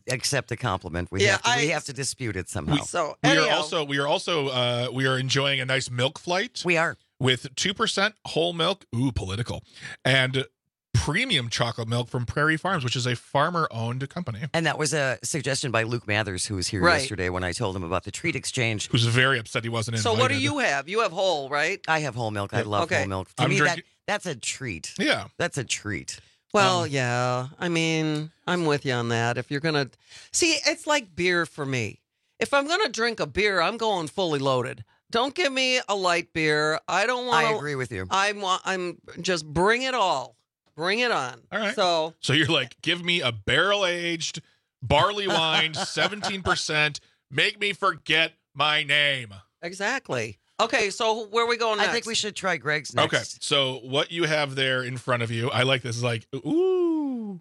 accept a compliment. We Yeah, have to, I- we have to dispute it somehow. So We are anyhow, also we are also uh, we are enjoying a nice milk flight. We are with two percent whole milk. Ooh, political, and premium chocolate milk from Prairie Farms, which is a farmer-owned company. And that was a suggestion by Luke Mathers, who was here Right. yesterday when I told him about the treat exchange. Who's very upset he wasn't so invited. what do you have? You have whole, right? I have whole milk. I love Okay. whole milk. To I'm me, drinking- that that's a treat. Yeah. That's a treat. Well, Um, yeah. I mean, I'm with you on that. If you're gonna see, it's like beer for me. If I'm gonna drink a beer, I'm going fully loaded. Don't give me a light beer. I don't want. I agree with you. I want. I'm just bring it all. Bring it on. All right. So So you're like, give me a barrel-aged barley wine, seventeen percent. Make me forget my name. exactly. Okay. So where are we going next? I think we should try Greg's next. Okay, so what you have there in front of you, I like this, is like, ooh,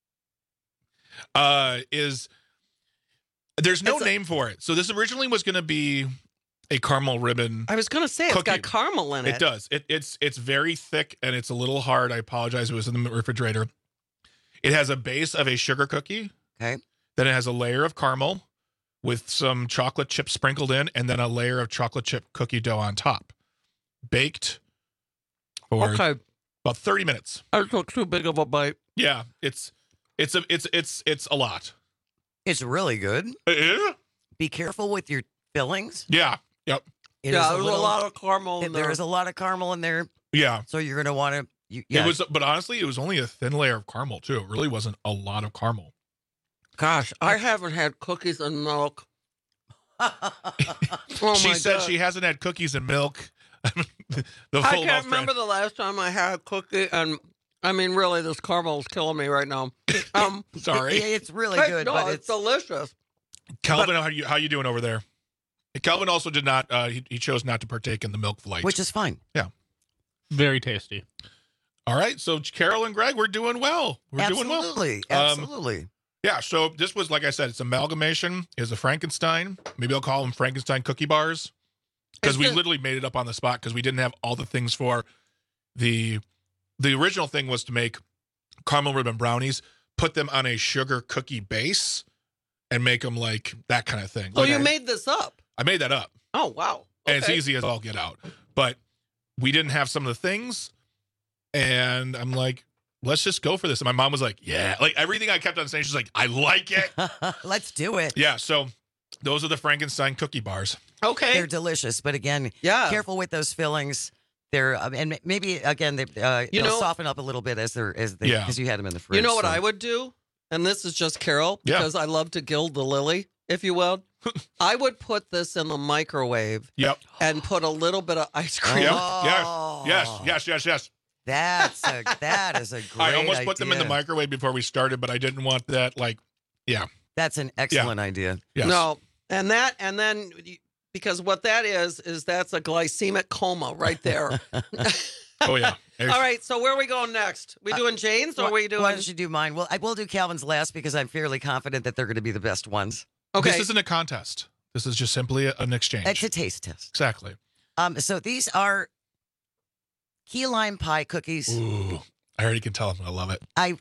uh, is there's no It's a- name for it. So this originally was going to be a caramel ribbon. I was gonna say it's cookie. got caramel in it. It does. It, it's it's very thick and it's a little hard. I apologize. It was in the refrigerator. It has a base of a sugar cookie. Okay. Then it has a layer of caramel with some chocolate chips sprinkled in, and then a layer of chocolate chip cookie dough on top. Baked for Okay. about thirty minutes. I took too big of a bite. Yeah, it's it's a it's it's it's a lot. It's really good. Yeah. Be careful with your fillings. Yeah. Yep. It yeah, is there's a, little- lot of caramel in There there. is a lot of caramel in there, Yeah. so you're going to want to. You, yeah. It was, but honestly, it was only a thin layer of caramel too. It really wasn't a lot of caramel. Gosh, I haven't had cookies and milk. Oh she my said God. she hasn't had cookies and milk. the I full can't mouth remember the last time I had a cookie, and I mean, really, this caramel is killing me right now. Um, Sorry. It- it's really hey, good, no, but it's, delicious. Calvin, how you how you doing over there? Calvin also did not. Uh, he, he chose not to partake in the milk flight, which is fine. Yeah. Very tasty. All right. So Carol and Greg, we're doing well. We're doing well. Absolutely, Um, absolutely. Yeah. So this was, like I said, it's amalgamation. Is a Frankenstein. Maybe I'll call them Frankenstein cookie bars, because we It's the- literally made it up on the spot because we didn't have all the things for the. The original thing was to make caramel ribbon brownies, put them on a sugar cookie base, and make them like that kind of thing. So Like, you I- made this up? I made that up. Oh wow! And it's Okay. easy as all get out. But we didn't have some of the things. And I'm like, let's just go for this. And my mom was like, yeah. Like everything I kept on saying, she's like, I like it. Let's do it. Yeah. So those are the Frankenstein cookie bars. Okay. They're delicious, but again, Yeah. careful with those fillings. They're um, and maybe again they uh, You they'll know- soften up a little bit as they're as they Yeah. because you had them in the fridge. You know what so- I would do? And this is just Carol, Yeah. because I love to gild the lily, if you will. I would put this in the microwave Yep. and put a little bit of ice cream. Yep. Oh. Yes. Yes. Yes. Yes. Yes. That's a that is a great. I almost put them in the idea. microwave before we started, but I didn't want that. Like, yeah. That's an excellent idea. Yes. No, and that, and then because what that is is that's a glycemic coma right there. Oh yeah. All right, so where are we going next? We doing Jane's or Why- are we doing? Why don't you do mine? Well, I will do Calvin's last because I'm fairly confident that they're going to be the best ones. Okay. This isn't a contest. This is just simply a- an exchange. It's a taste test. Exactly. Um, so these are key lime pie cookies. Ooh. I already can tell I'm gonna love it. I,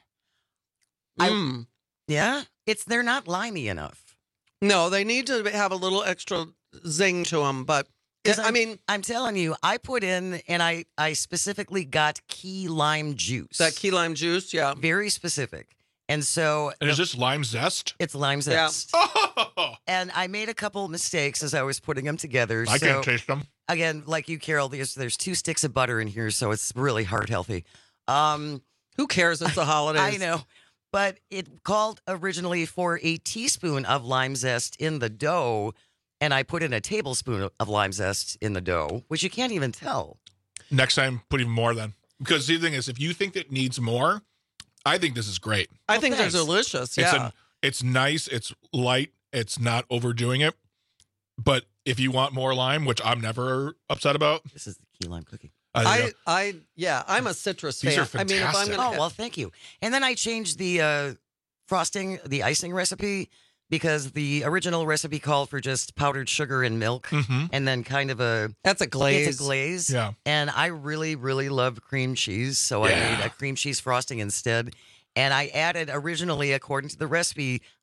I, Mm. yeah, it's they're not limey enough. No, they need to have a little extra zing to them, but 'Cause I I'm- mean I'm telling you, I put in and I I specifically got key lime juice. that key lime juice, yeah. Very specific, and so And is this lime zest? it's lime Yeah. zest. Oh, And I made a couple mistakes as I was putting them together. I so, can't taste them. again, like you, Carol, there's there's two sticks of butter in here, so it's really heart healthy. Um, Who cares? It's the holidays. I know, but it called originally for a teaspoon of lime zest in the dough, and I put in a tablespoon of lime zest in the dough, which you can't even tell. Next time, put even more then. Because the thing is, if you think it needs more, I think this is great. I Well, think thanks. they're delicious. It's Yeah. a, it's nice. It's light. It's not overdoing it. But if you want more lime, which I'm never upset about, This is the key lime cookie. uh, I, I, yeah, I'm a citrus These fan. are I mean, if I'm fantastic. gonna, Oh, well, thank you. And then I changed the uh, frosting, the icing recipe, because the original recipe called for just powdered sugar and milk Mhm. and then kind of a that's a glaze. It's a glaze. Yeah. And I really, really love cream cheese. So I Yeah. made a cream cheese frosting instead. And I added originally, according to the recipe,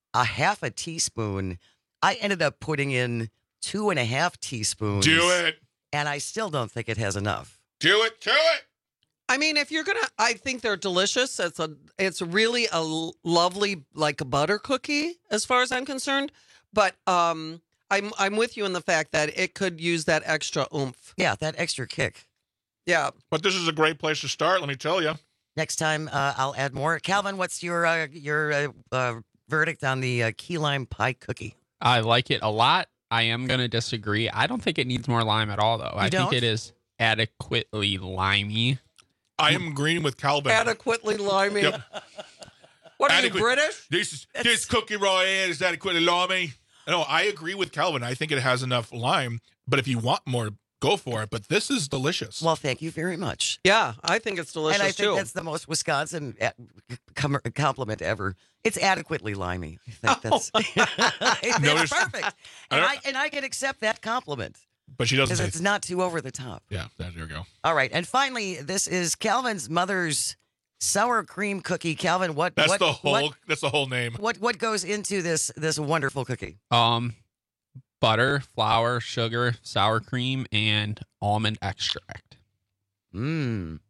a half a teaspoon. I ended up putting in two and a half teaspoons. Do it. And I still don't think it has enough. Do it. Do it. I mean, if you're gonna, I think they're delicious. It's a, it's really a l- lovely, like a butter cookie, as far as I'm concerned. But um, I'm, I'm with you in the fact that it could use that extra oomph. Yeah, that extra kick. Yeah. But this is a great place to start. Let me tell you. Next time, uh, I'll add more. Calvin, what's your uh, your uh, uh, verdict on the uh, key lime pie cookie? I like it a lot. I am going to disagree. I don't think it needs more lime at all, though. You I don't? think it is adequately limey. I am agreeing with Calvin. Adequately limey. Yep. What are Adequate- you, British? This is, this cookie right here is adequately limey. No, I agree with Calvin. I think it has enough lime. But if you want more, go for it. But this is delicious. Well, thank you very much. Yeah, I think it's delicious and I think too. that's the most Wisconsin uh, com- compliment ever. It's adequately limey. I think that's, I think Notice- that's perfect. And I, and I can accept that compliment. But she doesn't Because say. it's not too over the top. Yeah, there you go. All right. And finally, this is Calvin's mother's sour cream cookie. Calvin, what That's what, the whole. what, That's the whole name. what what goes into this this wonderful cookie? Um, butter, flour, sugar, sour cream, and almond extract. Mmm.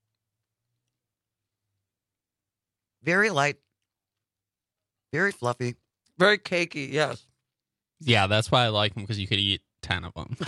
Very light. Very fluffy. Very cakey, yes. Yeah, that's why I like them, because you could eat ten of them.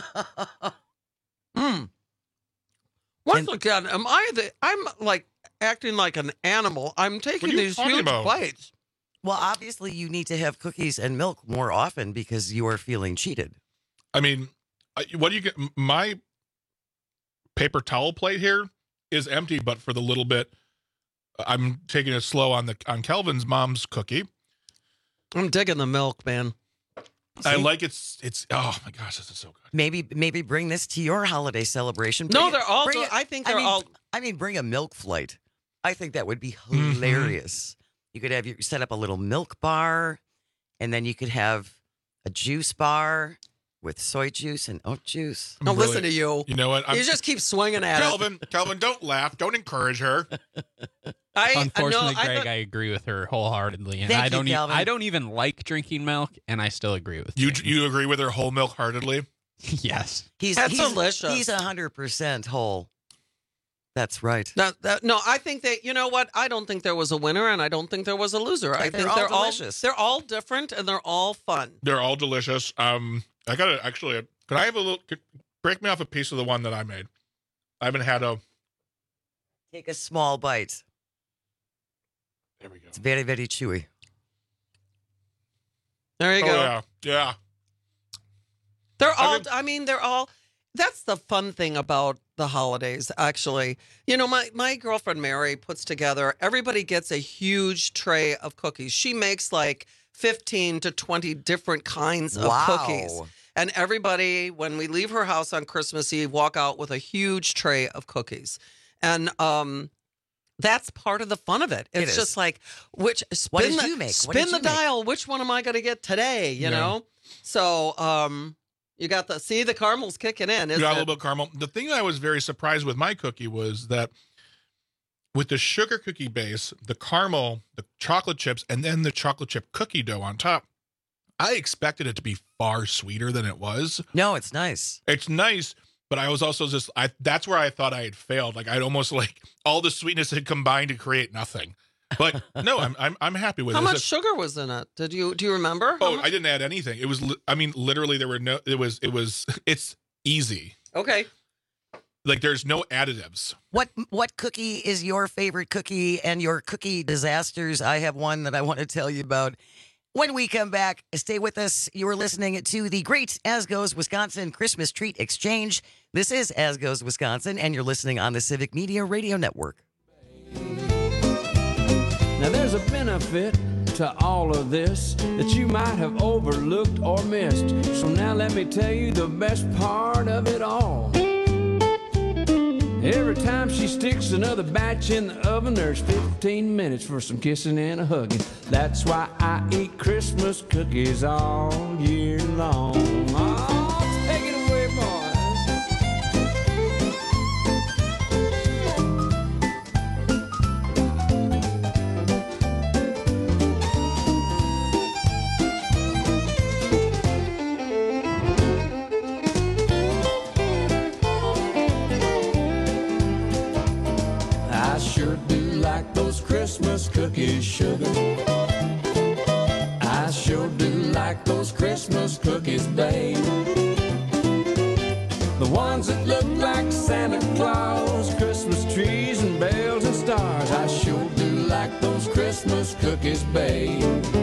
Mm. Once again, am I the? I'm like acting like an animal. I'm taking What are you these talking huge about? bites. Well, obviously, you need to have cookies and milk more often because you are feeling cheated. I mean, I- what do you get? My paper towel plate here is empty, but for the little bit, I'm taking it slow on the on Calvin's mom's cookie. I'm digging the milk, man. I See? like it's it's. Oh my gosh, this is so good. Maybe maybe bring this to your holiday celebration. No, Bring they're it- all bring do- it- I think they're mean, all- I mean, bring a milk flight. I think that would be Mm-hmm. hilarious. You could have your set up a little milk bar, and then you could have a juice bar with soy juice and oat juice. Now listen to you. You know what? You just keep swinging at Calvin, Calvin, don't laugh. Don't encourage her. it. I Unfortunately, no, I Greg, thought- I agree with her wholeheartedly, and Thank I you, don't. e- Calvin. I don't even like drinking milk, and I still agree with You you agree with her whole milk heartedly? yes. He's That's he's, delicious. He's a hundred percent whole. That's right. No, that, no, I think that you know what? I don't think there was a winner, and I don't think there was a loser. I They're think all they're all delicious. they're all different, and they're all fun. They're all delicious. Um, I got to actually. Could I have a little? Could, break me off a piece of the one that I made. I haven't had a. Take a small bite. There we go. It's very very chewy. There you Oh go. yeah, yeah. They're I all. mean- I mean, they're all. That's the fun thing about the holidays. Actually, you know, my my girlfriend Mary puts together. Everybody gets a huge tray of cookies. She makes like fifteen to twenty different kinds of Wow. cookies. And everybody, when we leave her house on Christmas Eve, walk out with a huge tray of cookies. And um, that's part of the fun of it. It It's is. just like, which spin What did the, you make? What spin did the you make? dial. Which one am I going to get today? You Yeah. know? So um, you got the, see, the caramel's kicking in, You isn't got a it? little bit of caramel. The thing I was very surprised with my cookie was that with the sugar cookie base, the caramel, the chocolate chips, and then the chocolate chip cookie dough on top, I expected it to be far sweeter than it was. No, it's nice. It's nice, but I was also just I that's where I thought I had failed. Like I'd almost like all the sweetness had combined to create nothing. But no, I'm I'm I'm happy with How it. much It's a- sugar was in it? Did you do you remember? How Oh, much? I didn't add anything. It was li- I mean literally there were no it was it was it's easy. Okay. Like there's no additives. What what cookie is your favorite cookie and your cookie disasters? I have one that I want to tell you about. When we come back, stay with us. You are listening to the Great As Goes Wisconsin Christmas Treat Exchange. This is As Goes Wisconsin, and you're listening on the Civic Media Radio Network. Now there's a benefit to all of this that you might have overlooked or missed. So now let me tell you the best part of it all. Every time she sticks another batch in the oven, there's fifteen minutes for some kissing and a hugging. That's why I eat Christmas cookies all year long. Oh, take it away, boys. Christmas cookies, sugar. I sure do like those Christmas cookies, babe. The ones that look like Santa Claus, Christmas trees and bells and stars. I sure do like those Christmas cookies, babe.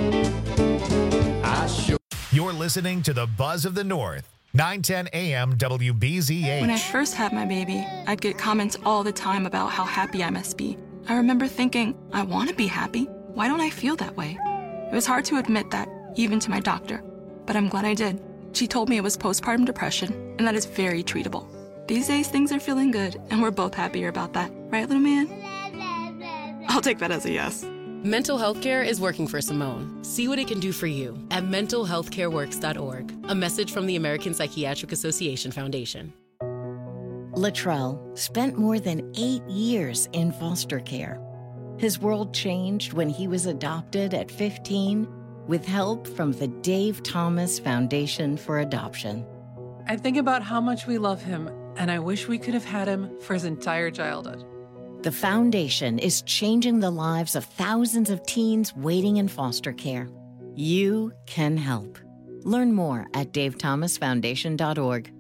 I sure. You're listening to the Buzz of the North, nine ten A M W B Z H. When I first had my baby, I'd get comments all the time about how happy I must be. I remember thinking, I want to be happy. Why don't I feel that way? It was hard to admit that, even to my doctor. But I'm glad I did. She told me it was postpartum depression, and that is very treatable. These days, things are feeling good, and we're both happier about that. Right, little man? I'll take that as a yes. Mental health care is working for Simone. See what it can do for you at mental health care works dot org. A message from the American Psychiatric Association Foundation. Latrell spent more than eight years in foster care. His world changed when he was adopted at fifteen with help from the Dave Thomas Foundation for Adoption. I think about how much we love him, and I wish we could have had him for his entire childhood. The foundation is changing the lives of thousands of teens waiting in foster care. You can help. Learn more at dave thomas foundation dot org.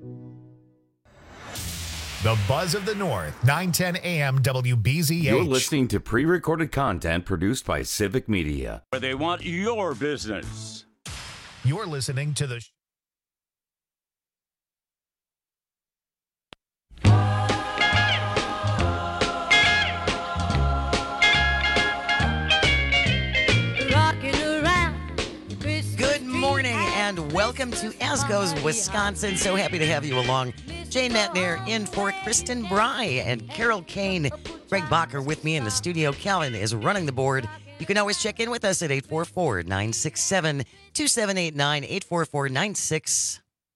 The Buzz of the North, nine ten A M W B Z H. You're listening to pre-recorded content produced by Civic Media. Where they want your business. You're listening to the... Good morning and welcome to Asgo's, Wisconsin. So happy to have you along. Jane Matner in for Kristen Bry and Carol Kane. Greg Bacher with me in the studio. Calvin is running the board. You can always check in with us at eight four four, nine six seven, two seven eight nine, eight four four, nine six.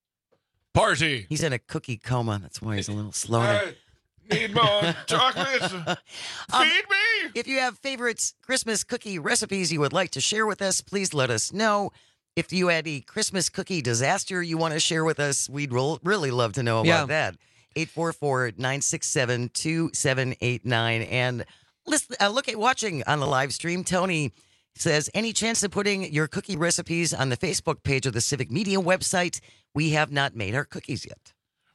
Party. He's in a cookie coma. That's why he's a little slow. I need more chocolate. Um, Feed me. If you have favorite Christmas cookie recipes you would like to share with us, please let us know. If you had a Christmas cookie disaster you want to share with us, we'd re- really love to know about Yeah. that. eight four four, nine six seven, two seven eight nine. And listen, uh, look at watching on the live stream. Tony says, any chance of putting your cookie recipes on the Facebook page of the Civic Media website? We have not made our cookies yet.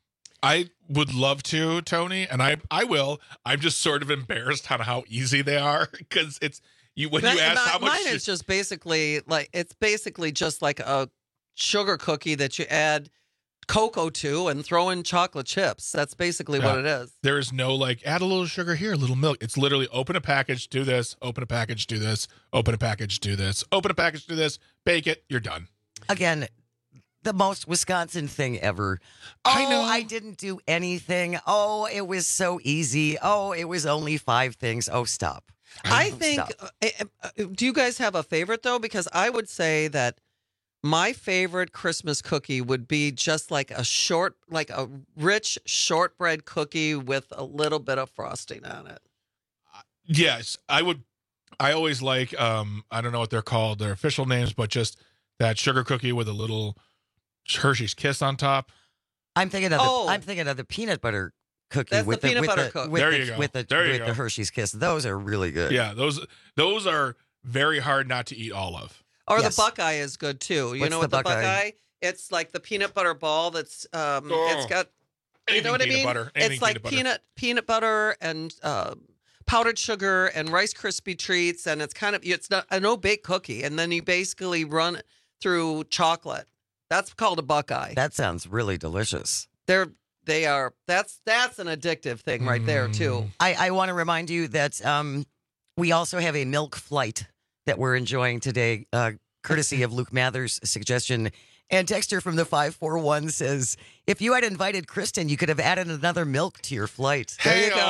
I would love to, Tony, and I I will. I'm just sort of embarrassed on how easy they are because it's you when you Mine- ask how much. Mine is just basically like it's basically just like a sugar cookie that you add cocoa to and throw in chocolate chips. That's basically Yeah. what it is. There is no like add a little sugar here, a little milk. It's literally open a package, do this, open a package, do this, open a package, do this, open a package, do this, bake it, you're done. Again, the most Wisconsin thing ever. Oh, I know. I didn't do anything. Oh, it was so easy. Oh, it was only five things. Oh, stop. I Oh, think. stop. uh, uh, Do you guys have a favorite though? Because I would say that my favorite Christmas cookie would be just like a short, like a rich shortbread cookie with a little bit of frosting on it. Yes, I would. I always like. Um, I don't know what they're called, their official names, but just that sugar cookie with a little Hershey's Kiss on top. I'm thinking of the, Oh. I'm thinking of the peanut butter cookie That's the with peanut with butter the, cookie. with There the, you go. with the, There you with go. the Hershey's Kiss. Those are really good. Yeah, those those are very hard not to eat all of. Or Yes. the Buckeye is good too. You What's know the what the Buckeye? Buckeye? It's like the peanut butter ball. That's um, Oh. it's got. You Anything know what I peanut mean? butter. Anything It's like peanut butter. peanut peanut butter and uh, powdered sugar and Rice Krispie treats, and it's kind of it's not a no bake cookie, and then you basically run it through chocolate. That's called a Buckeye. That sounds really delicious. They're they are that's that's an addictive thing right there Mm. too. I, I want to remind you that um, we also have a milk flight that we're enjoying today, uh, courtesy of Luke Mather's suggestion. And Dexter from the five four one says, if you had invited Kristen, you could have added another milk to your flight. There you go.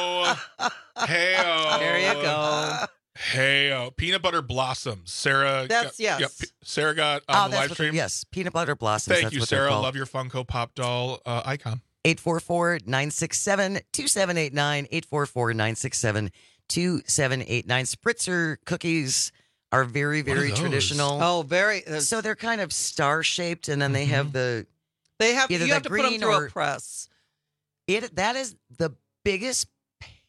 Hey-o. There you go. Hey, peanut butter blossoms. Sarah. That's- got- yeah, yes. P- Sarah got Oh, on the that's live what- stream. yes, peanut butter blossoms. Thank that's you, what they're Sarah. called. Love your Funko Pop doll uh, icon. eight four four, nine six seven, two seven eight nine, eight four four, nine six seven, two seven eight nine. Spritzer cookies are very, What are very those? traditional. Oh, very. So they're kind of star-shaped, and then they have the They have either you the have to put them green through or- a press. it. That is the biggest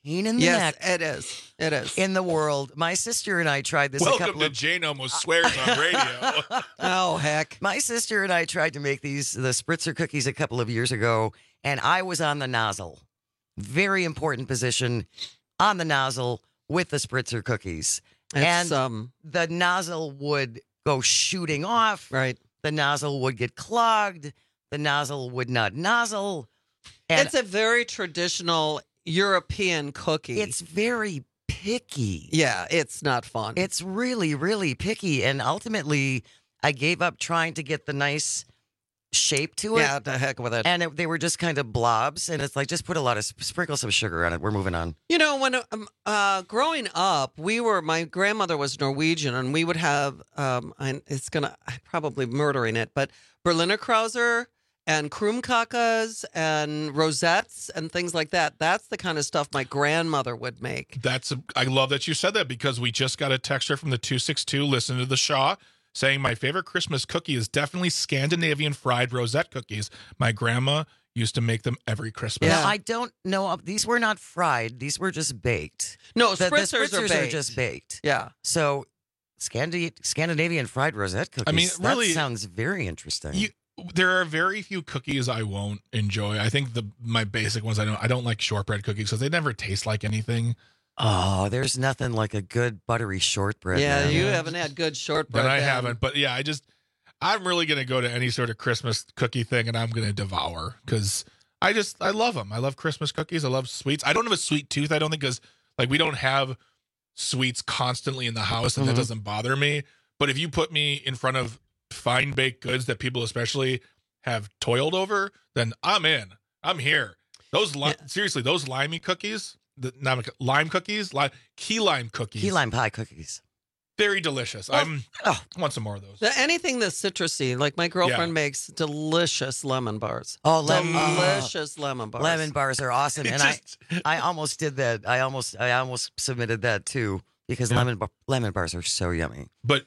pain in the yes, neck. it is. It is. In the world. My sister and I tried this a Welcome couple to of Jane Almost Swears on Radio. Oh, heck. My sister and I tried to make these, the spritzer cookies, a couple of years ago, and I was on the nozzle. Very important position on the nozzle with the spritzer cookies. It's, and um, the nozzle would go shooting off. Right. The nozzle would get clogged. The nozzle would not nozzle. And it's a very traditional European cookie. it's very picky. yeah, it's not fun. It's really, really picky. And ultimately, I gave up trying to get the nice shape to it. yeah, the heck with it. And it, they were just kind of blobs. And it's like, just put a lot of, sprinkle some sugar on it. We're moving on. You know, when um, uh, growing up, we were, my grandmother was Norwegian, and we would have, um, and it's going to, I'm probably murdering it, but Berliner Krauser and Krummkakas and rosettes and things like that. That's the kind of stuff my grandmother would make. That's a, I love that you said that, because we just got a texture from the two six two, listen to the Shaw, saying my favorite Christmas cookie is definitely Scandinavian fried rosette cookies. My grandma used to make them every Christmas. Now, I don't know. These were not fried. These were just baked. No, The, the spritzers, spritzers are, baked. just baked. Yeah. So Scandi- Scandinavian fried rosette cookies. I mean, really- that sounds very interesting. You, there are very few cookies I won't enjoy. I think the my basic ones I don't I don't like shortbread cookies because they never taste like anything. Oh, there's nothing like a good buttery shortbread. Yeah, man. you haven't had good shortbread. But I then. haven't. But yeah, I just I'm really gonna go to any sort of Christmas cookie thing and I'm gonna devour because I just I love them. I love Christmas cookies. I love sweets. I don't have a sweet tooth. I don't think because like we don't have sweets constantly in the house and Mhm. that doesn't bother me. But if you put me in front of fine baked goods that people especially have toiled over, then I'm in. I'm here. Those li- Yeah. seriously, those limey cookies, the not, lime cookies, li- key lime cookies, Key lime pie cookies. very delicious. Well, I'm oh. I want some more of those. The- Anything that's citrusy, like my girlfriend Yeah. makes delicious lemon bars. Oh, lemon, delicious lemon bars. lemon bars are awesome, It and just- I, I almost did that. I almost, I almost submitted that too because Yeah. lemon, bar- lemon bars are so yummy. But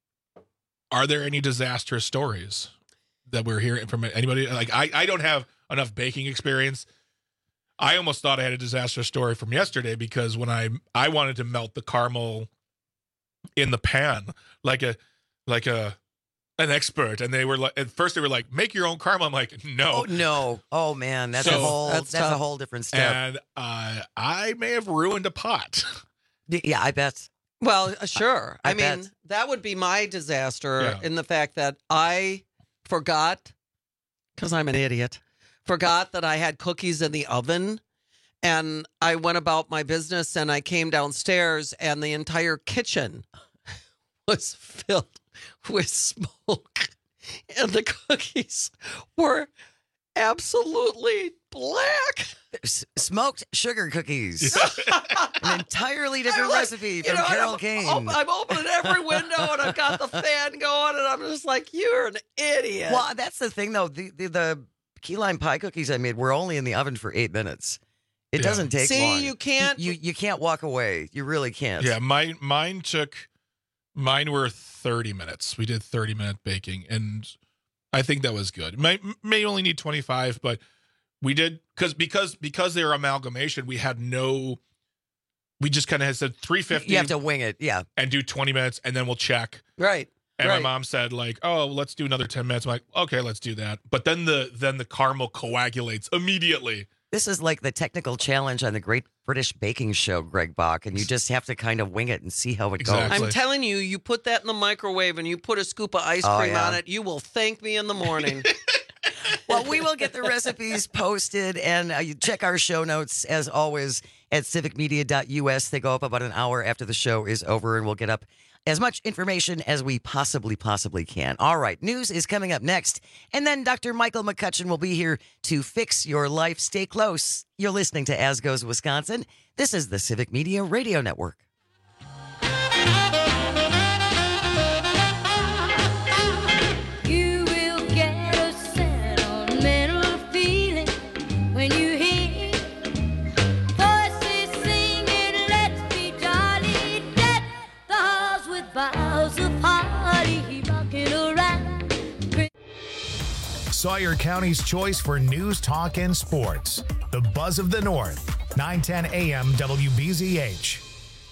are there any disastrous stories that we're hearing from anybody? Like I, I don't have enough baking experience. I almost thought I had a disastrous story from yesterday because when I I wanted to melt the caramel in the pan like a like a an expert, and they were like at first they were like make your own caramel. I'm like no, Oh no! Oh man, that's a So- whole, That's that's, a tough. whole different step. and uh, I may have ruined a pot. Yeah, I bet. Well, uh, sure. I, I mean, bet. that would be my disaster Yeah. in the fact that I forgot, because I'm an idiot, forgot that I had cookies in the oven. And I went about my business and I came downstairs and the entire kitchen was filled with smoke. And the cookies were absolutely black. S- smoked sugar cookies. An entirely different I'm like, recipe you from know, Carol I'm, Kane. op- I'm opening every window and I've got the fan going and I'm just like, you're an idiot. Well, that's the thing, though. The, the the key lime pie cookies I made were only in the oven for eight minutes. It Yeah. doesn't take See, long. you can't. You you can't walk away. You really can't. Yeah, mine mine took mine were thirty minutes. We did thirty minute baking, and I think that was good. May may only need twenty-five, but we did because because because they're amalgamation. We had no. We just kind of had said three fifty. You have to wing it. Yeah. and do twenty minutes, and then we'll check. Right. And right. my mom said like, "Oh, let's do another ten minutes." I'm like, "Okay, let's do that." But then the then the caramel coagulates immediately. This is like the technical challenge on the Great British Baking Show, Greg Bach, and you just have to kind of wing it and see how it Exactly. goes. I'm telling you, you put that in the microwave and you put a scoop of ice Oh, cream yeah. on it, you will thank me in the morning. Well, we will get the recipes posted, and uh, you check our show notes, as always, at civic media dot U S. They go up about an hour after the show is over, and we'll get up as much information as we possibly, possibly can. All right, news is coming up next, and then Doctor Michael McCutcheon will be here to fix your life. Stay close. You're listening to As Goes Wisconsin. This is the Civic Media Radio Network. You will get a sentimental feeling when you hear voices singing, "Let's be jolly," deck the halls with boughs of holly, rocking around. Sawyer County's choice for news, talk, and sports. The Buzz of the North. nine ten A M W B Z H.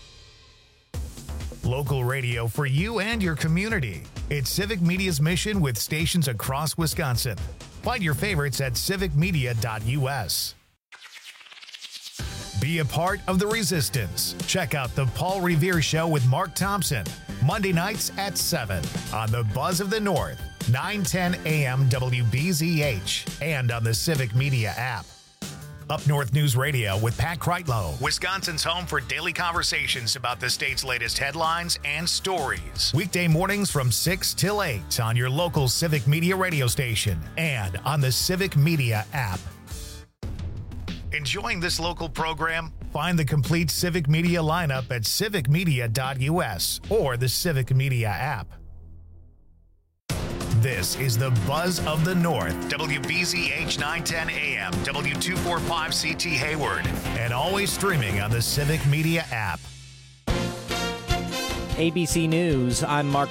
Local radio for you and your community. It's Civic Media's mission with stations across Wisconsin. Find your favorites at civic media dot U S. Be a part of the resistance. Check out the Paul Revere Show with Mark Thompson, Monday nights at seven on the Buzz of the North, nine ten A M W B Z H, and on the Civic Media app. Up North News Radio with Pat Kreitlow, Wisconsin's home for daily conversations about the state's latest headlines and stories. Weekday mornings from six till eight on your local Civic Media radio station and on the Civic Media app. Enjoying this local program? Find the complete Civic Media lineup at civic media dot U S or the Civic Media app. This is the Buzz of the North, W B Z H nine ten A M, W two forty-five C T Hayward, and always streaming on the Civic Media app. A B C News, I'm Mark